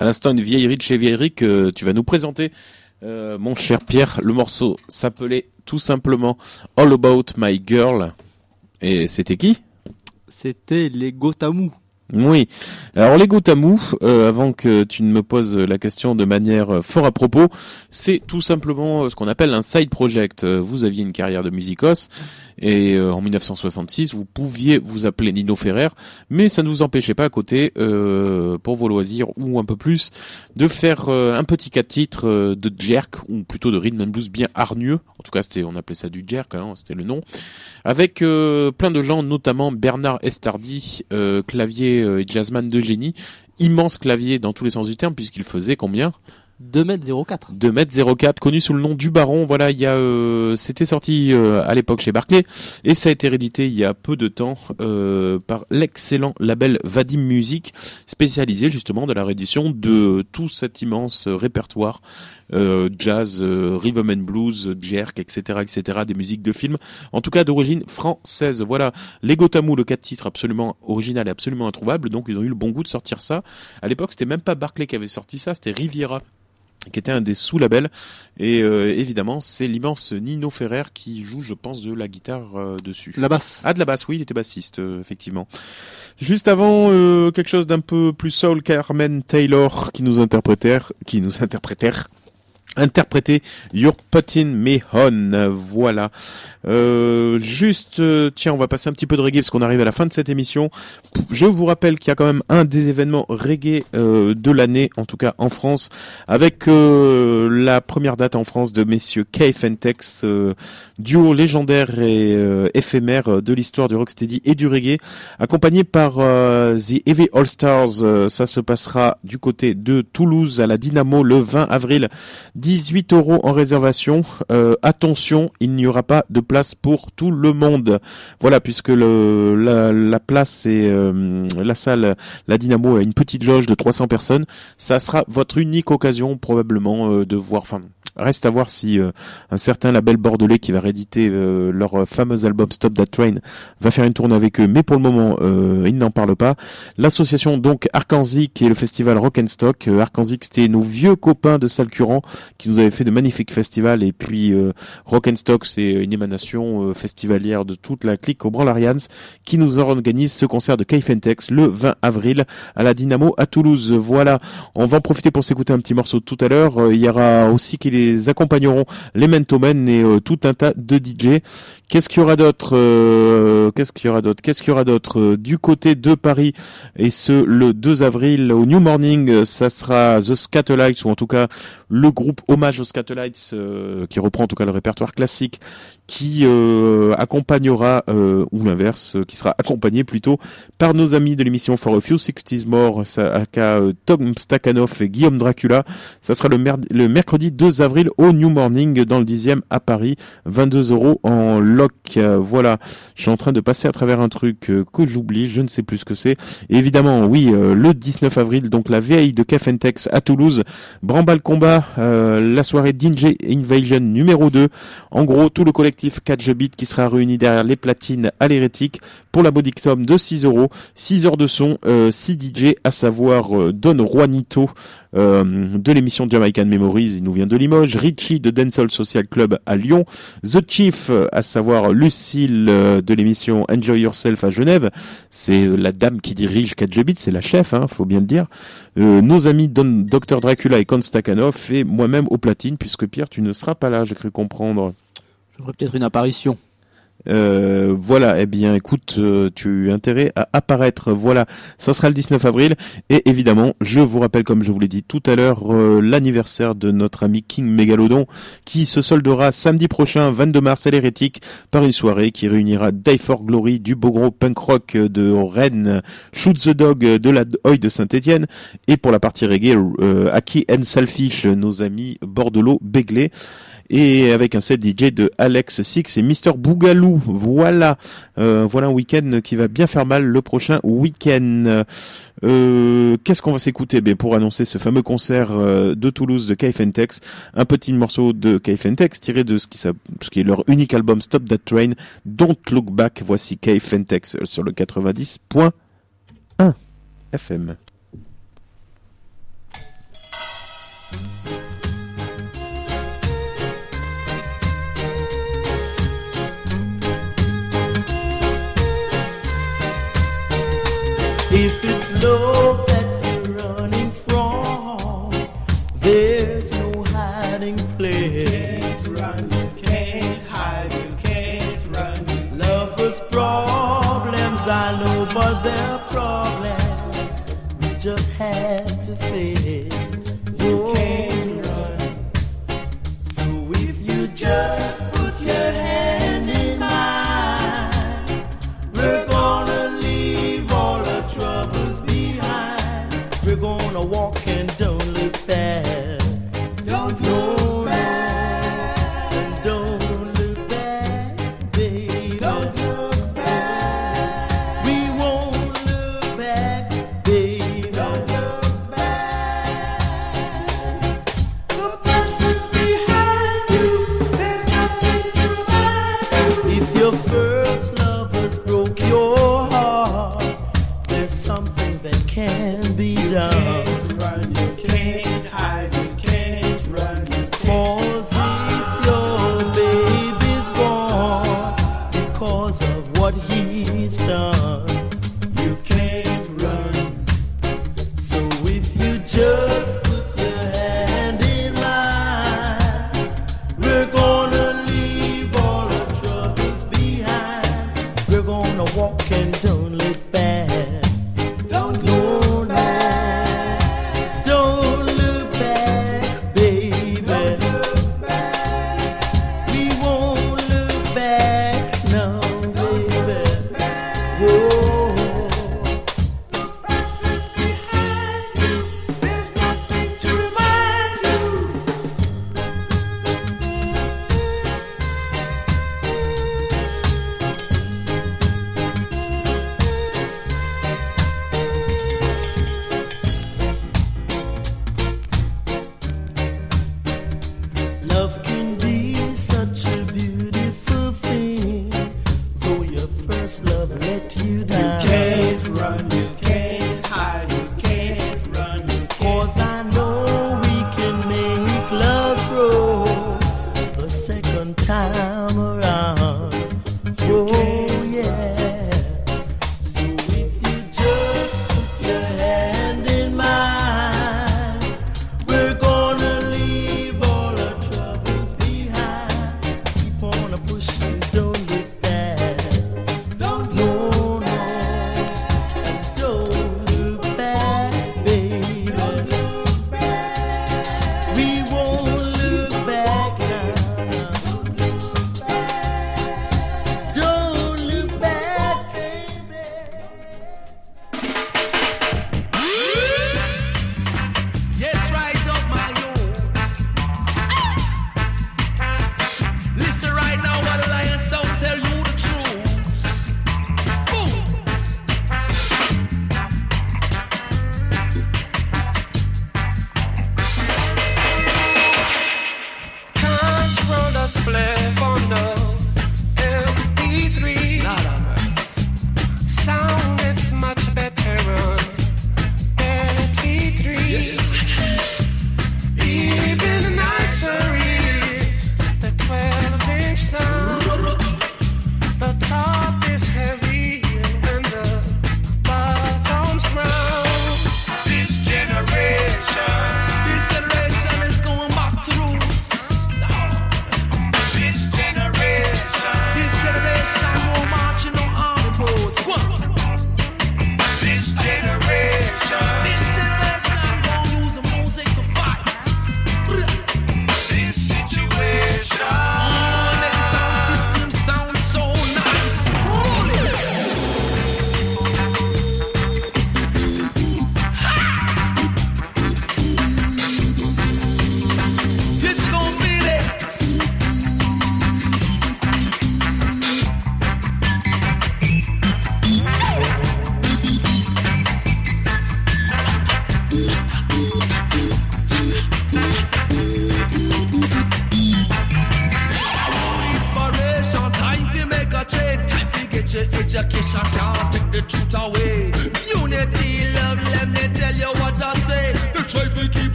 À l'instant, une vieillerie de chez vieillerie que tu vas nous présenter, euh, mon cher Pierre. Le morceau s'appelait tout simplement All About My Girl. Et c'était qui ? C'était les Gotamou. Oui. Alors les Gotamou, euh, avant que tu ne me poses la question de manière euh, fort à propos, c'est tout simplement euh, ce qu'on appelle un side project. Euh, vous aviez une carrière de musicos et euh, en dix-neuf cent soixante-six, vous pouviez vous appeler Nino Ferrer, mais ça ne vous empêchait pas à côté, euh, pour vos loisirs ou un peu plus, de faire euh, un petit quatre titres euh, de jerk ou plutôt de rhythm and blues bien hargneux. En tout cas, c'était, on appelait ça du jerk, hein, c'était le nom. Avec euh, plein de gens, notamment Bernard Estardi, euh, clavier euh, et jazzman de génie, immense clavier dans tous les sens du terme, puisqu'il faisait combien ? deux mètres zéro quatre. deux mètres zéro quatre, connu sous le nom du Baron. Voilà, il y a, euh, c'était sorti euh, à l'époque chez Barclay et ça a été réédité il y a peu de temps euh, par l'excellent label Vadim Music, spécialisé justement dans la réédition de tout cet immense répertoire euh, jazz, euh, rhythm and blues, jerk, et cetera, et cetera, des musiques de films, en tout cas d'origine française. Voilà, les Gotamou, le quatre titres absolument original et absolument introuvable, donc ils ont eu le bon goût de sortir ça. À l'époque, c'était même pas Barclay qui avait sorti ça, c'était Riviera, qui était un des sous-labels, et euh, évidemment c'est l'immense Nino Ferrer qui joue, je pense, de la guitare euh, dessus. La basse. Ah, de la basse, oui, il était bassiste, euh, effectivement. Juste avant, euh, quelque chose d'un peu plus soul, Carmen Taylor qui nous interprétait, qui nous interprétait, interpréter You're Putting Me On, voilà. Euh, juste, euh, tiens, on va passer un petit peu de reggae parce qu'on arrive à la fin de cette émission. Je vous rappelle qu'il y a quand même un des événements reggae euh, de l'année, en tout cas en France, avec euh, la première date en France de messieurs Cave and Tex, euh, duo légendaire et euh, éphémère de l'histoire du rocksteady et du reggae, accompagné par euh, The Heavy All Stars. Euh, ça se passera du côté de Toulouse à la Dynamo le vingt avril. dix-huit euros en réservation. Euh, attention, il n'y aura pas de place pour tout le monde. Voilà, puisque le, la, la place et euh, la salle, la Dynamo a une petite jauge de trois cents personnes. Ça sera votre unique occasion probablement euh, de voir, enfin, reste à voir si euh, un certain label bordelais qui va rééditer euh, leur fameux album Stop That Train va faire une tournée avec eux, mais pour le moment euh, ils n'en parlent pas. L'association donc Arkanzik et le festival Rock'n'Stock. Euh, Arkanzik, c'était nos vieux copains de Salcurant qui nous avaient fait de magnifiques festivals, et puis euh, Rock'n'Stock, c'est une émanation euh, festivalière de toute la clique au Branlarians qui nous organise ce concert de Cave and Tex le vingt avril à la Dynamo à Toulouse. Voilà, on va en profiter pour s'écouter un petit morceau tout à l'heure. Euh, il y aura aussi qui les accompagneront, les Mentomen et euh, tout un tas de D J. Qu'est-ce qu'il y aura d'autre euh, Qu'est-ce qu'il y aura d'autre Qu'est-ce qu'il y aura d'autre euh, du côté de Paris, et ce le deux avril au New Morning, euh, ça sera The Scatolites, ou en tout cas le groupe hommage aux Scatolites, euh, qui reprend en tout cas le répertoire classique, qui euh, accompagnera, euh, ou l'inverse, euh, qui sera accompagné plutôt par nos amis de l'émission For a Few Sixties More, aka euh, Tom Stakhanov et Guillaume Dracula. Ça sera le, mer- le mercredi deux avril au New Morning dans le dixième à Paris, vingt-deux euros en loc. Euh, voilà, je suis en train de passer à travers un truc euh, que j'oublie, je ne sais plus ce que c'est. Et évidemment, oui, euh, le dix-neuf avril, donc la veille de Cave and Tex à Toulouse, Brambal Combat, euh, la soirée D J Invasion numéro deux. En gros, tout le collectif quatre G Bit qui sera réuni derrière les platines à l'hérétique pour la modique somme de six euros. six heures de son, euh, six D J, à savoir euh, Don Juanito euh, de l'émission Jamaican Memories, il nous vient de Limoges, Richie de Dancehall Social Club à Lyon, The Chief, euh, à savoir Lucille euh, de l'émission Enjoy Yourself à Genève, c'est euh, la dame qui dirige quatre G Bit, c'est la chef, hein, faut bien le dire. Euh, nos amis Don, docteur Dracula et Con Stakhanov, et moi-même au platine, puisque Pierre, tu ne seras pas là, j'ai cru comprendre. Je ferai peut-être une apparition. Euh, voilà, eh bien écoute, euh, tu as intérêt à apparaître. Voilà, ça sera le dix-neuf avril. Et évidemment, je vous rappelle, comme je vous l'ai dit tout à l'heure, euh, l'anniversaire de notre ami King Mégalodon, qui se soldera samedi prochain, vingt-deux mars, à l'hérétique, par une soirée qui réunira Die for Glory du beau gros punk rock de Rennes, Shoot the Dog de la Hoy de Saint-Étienne, et pour la partie reggae, euh, Aki and Salfish, nos amis bordelot-béglés, et avec un set D J de Alex Six et Mister Bougalou. Voilà, euh, voilà un week-end qui va bien faire mal le prochain week-end. Euh, qu'est-ce qu'on va s'écouter? Ben, pour annoncer ce fameux concert euh, de Toulouse de Cave and Tex, un petit morceau de Cave and Tex tiré de ce qui, ce qui est leur unique album Stop That Train, Don't Look Back. Voici Cave and Tex sur le quatre-vingt-dix point un F M. If it's love that you're running from, there's no hiding place. You can't run, you can't hide, you can't run. Lovers' problems, I know, but they're problems we just have to face. You can't run. So if you just put your hand in mine, we're gonna leave all our troubles behind. We're gonna walk and don't look back. Don't look back. Don't look back, baby. Don't look back. We won't look back, baby. Don't look back. The person's behind you. There's nothing to hide. If your first lovers broke your heart, there's something that can be done. You can't run, you can't hide, you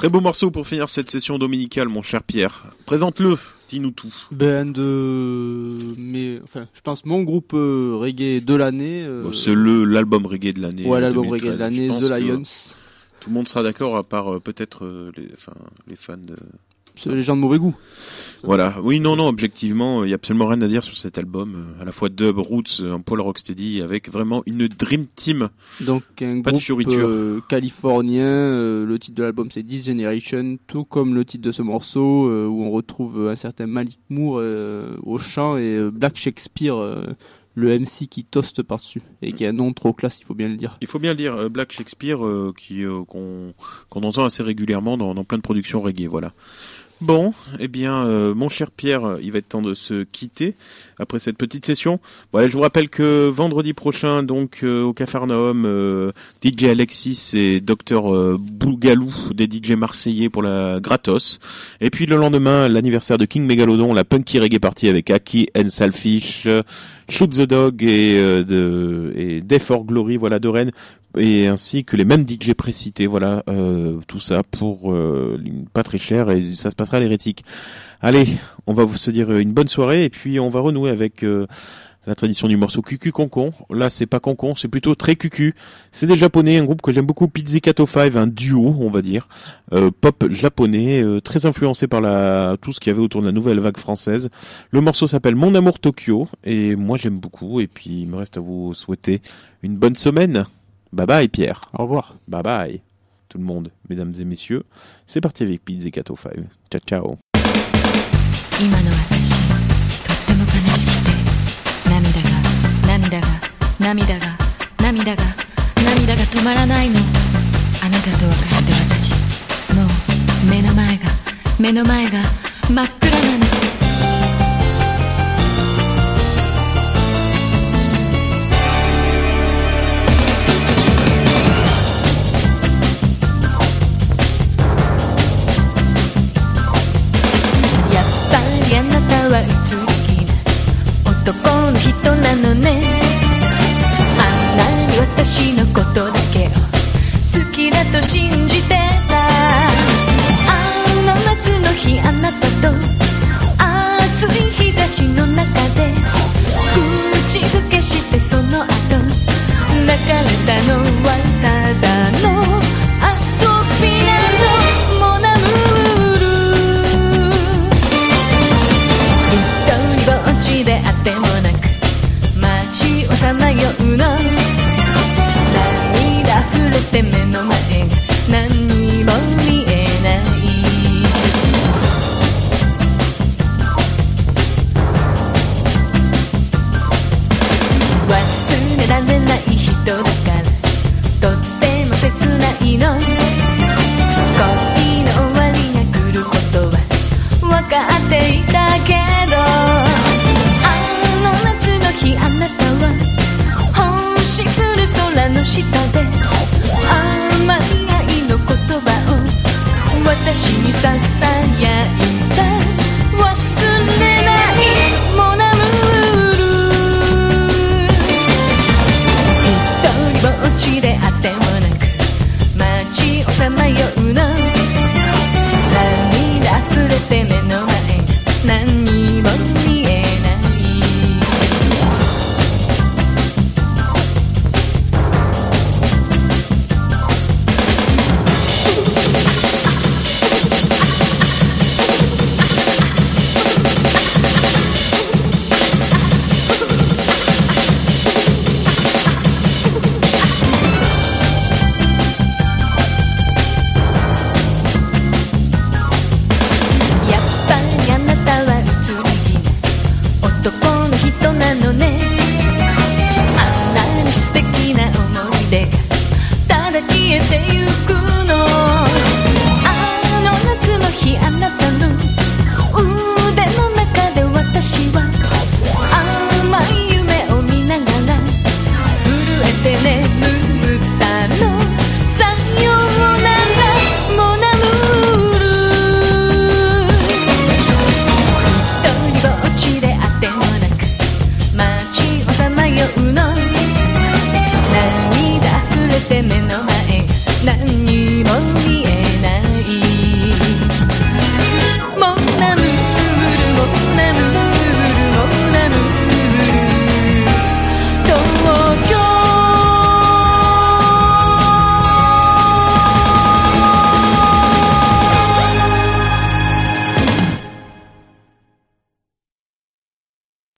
Très beau morceau pour finir cette session dominicale, mon cher Pierre. Présente-le, dis-nous tout. Ben de, mais enfin, je pense mon groupe euh, reggae de l'année. Euh... Bon, c'est le l'album reggae de l'année. Ouais, l'album deux mille treize. reggae de l'année, The Lions. Tout le monde sera d'accord, à part euh, peut-être euh, les, enfin, les fans de. C'est les gens de mauvais goût. Voilà. Oui, non, non, objectivement, il y a absolument rien à dire sur cet album. À la fois dub, roots, un Paul Rocksteady, avec vraiment une dream team. Donc un Pas groupe de euh, californien. Euh, le titre de l'album c'est This Generation, tout comme le titre de ce morceau euh, où on retrouve un certain Malik Moore euh, au chant et euh, Black Shakespeare. Euh, le M C qui toste par-dessus et qui a un nom trop classe, il faut bien le dire. Il faut bien le dire, euh, Black Shakespeare euh, qui euh, qu'on qu'on entend assez régulièrement dans, dans plein de productions reggae, voilà. Bon, eh bien, euh, mon cher Pierre, il va être temps de se quitter après cette petite session. Voilà, je vous rappelle que vendredi prochain, donc euh, au Capharnaüm, euh, D J Alexis et Docteur euh, Bougalou, des D J marseillais pour la gratos. Et puis le lendemain, l'anniversaire de King Megalodon, la Punky Reggae Party avec Aki and Salfish, Shoot the Dog et, euh, de, et Death for Glory, voilà, de Rennes. Et ainsi que les mêmes D J précités, voilà, euh, tout ça pour euh, pas très cher et ça se passera à l'Hérétique. Allez, on va se dire une bonne soirée et puis on va renouer avec euh, la tradition du morceau Cucu Concon. Là, c'est pas Concon, c'est plutôt très Cucu. C'est des Japonais, un groupe que j'aime beaucoup, Pizzicato cinq, un duo, on va dire, euh, pop japonais, euh, très influencé par la tout ce qu'il y avait autour de la nouvelle vague française. Le morceau s'appelle Mon Amour Tokyo et moi j'aime beaucoup et puis il me reste à vous souhaiter une bonne semaine. Bye bye Pierre. Au revoir. Bye bye tout le monde, mesdames et messieurs. C'est parti avec Pizzicato cinq. Ciao ciao. 今の私とっても悲しくて涙が涙が涙が涙が涙が止まらないのあなたと別れて私もう目の前が目の前が真っ暗なのあなたは内気な男の人なのねあんなに私のことだけを好きだと信じてたあの夏の日あなたと暑い日差しの中で口づけしてその後抱かれたのはただの遊びなのモナム街であってもなく街をさまようの涙溢れて目の前が何も見えない忘れられない人だからとっても切ないの恋の終わりが来ることは分かっていたけどあなたは星降る空の下で甘い愛の言葉を私に捧げ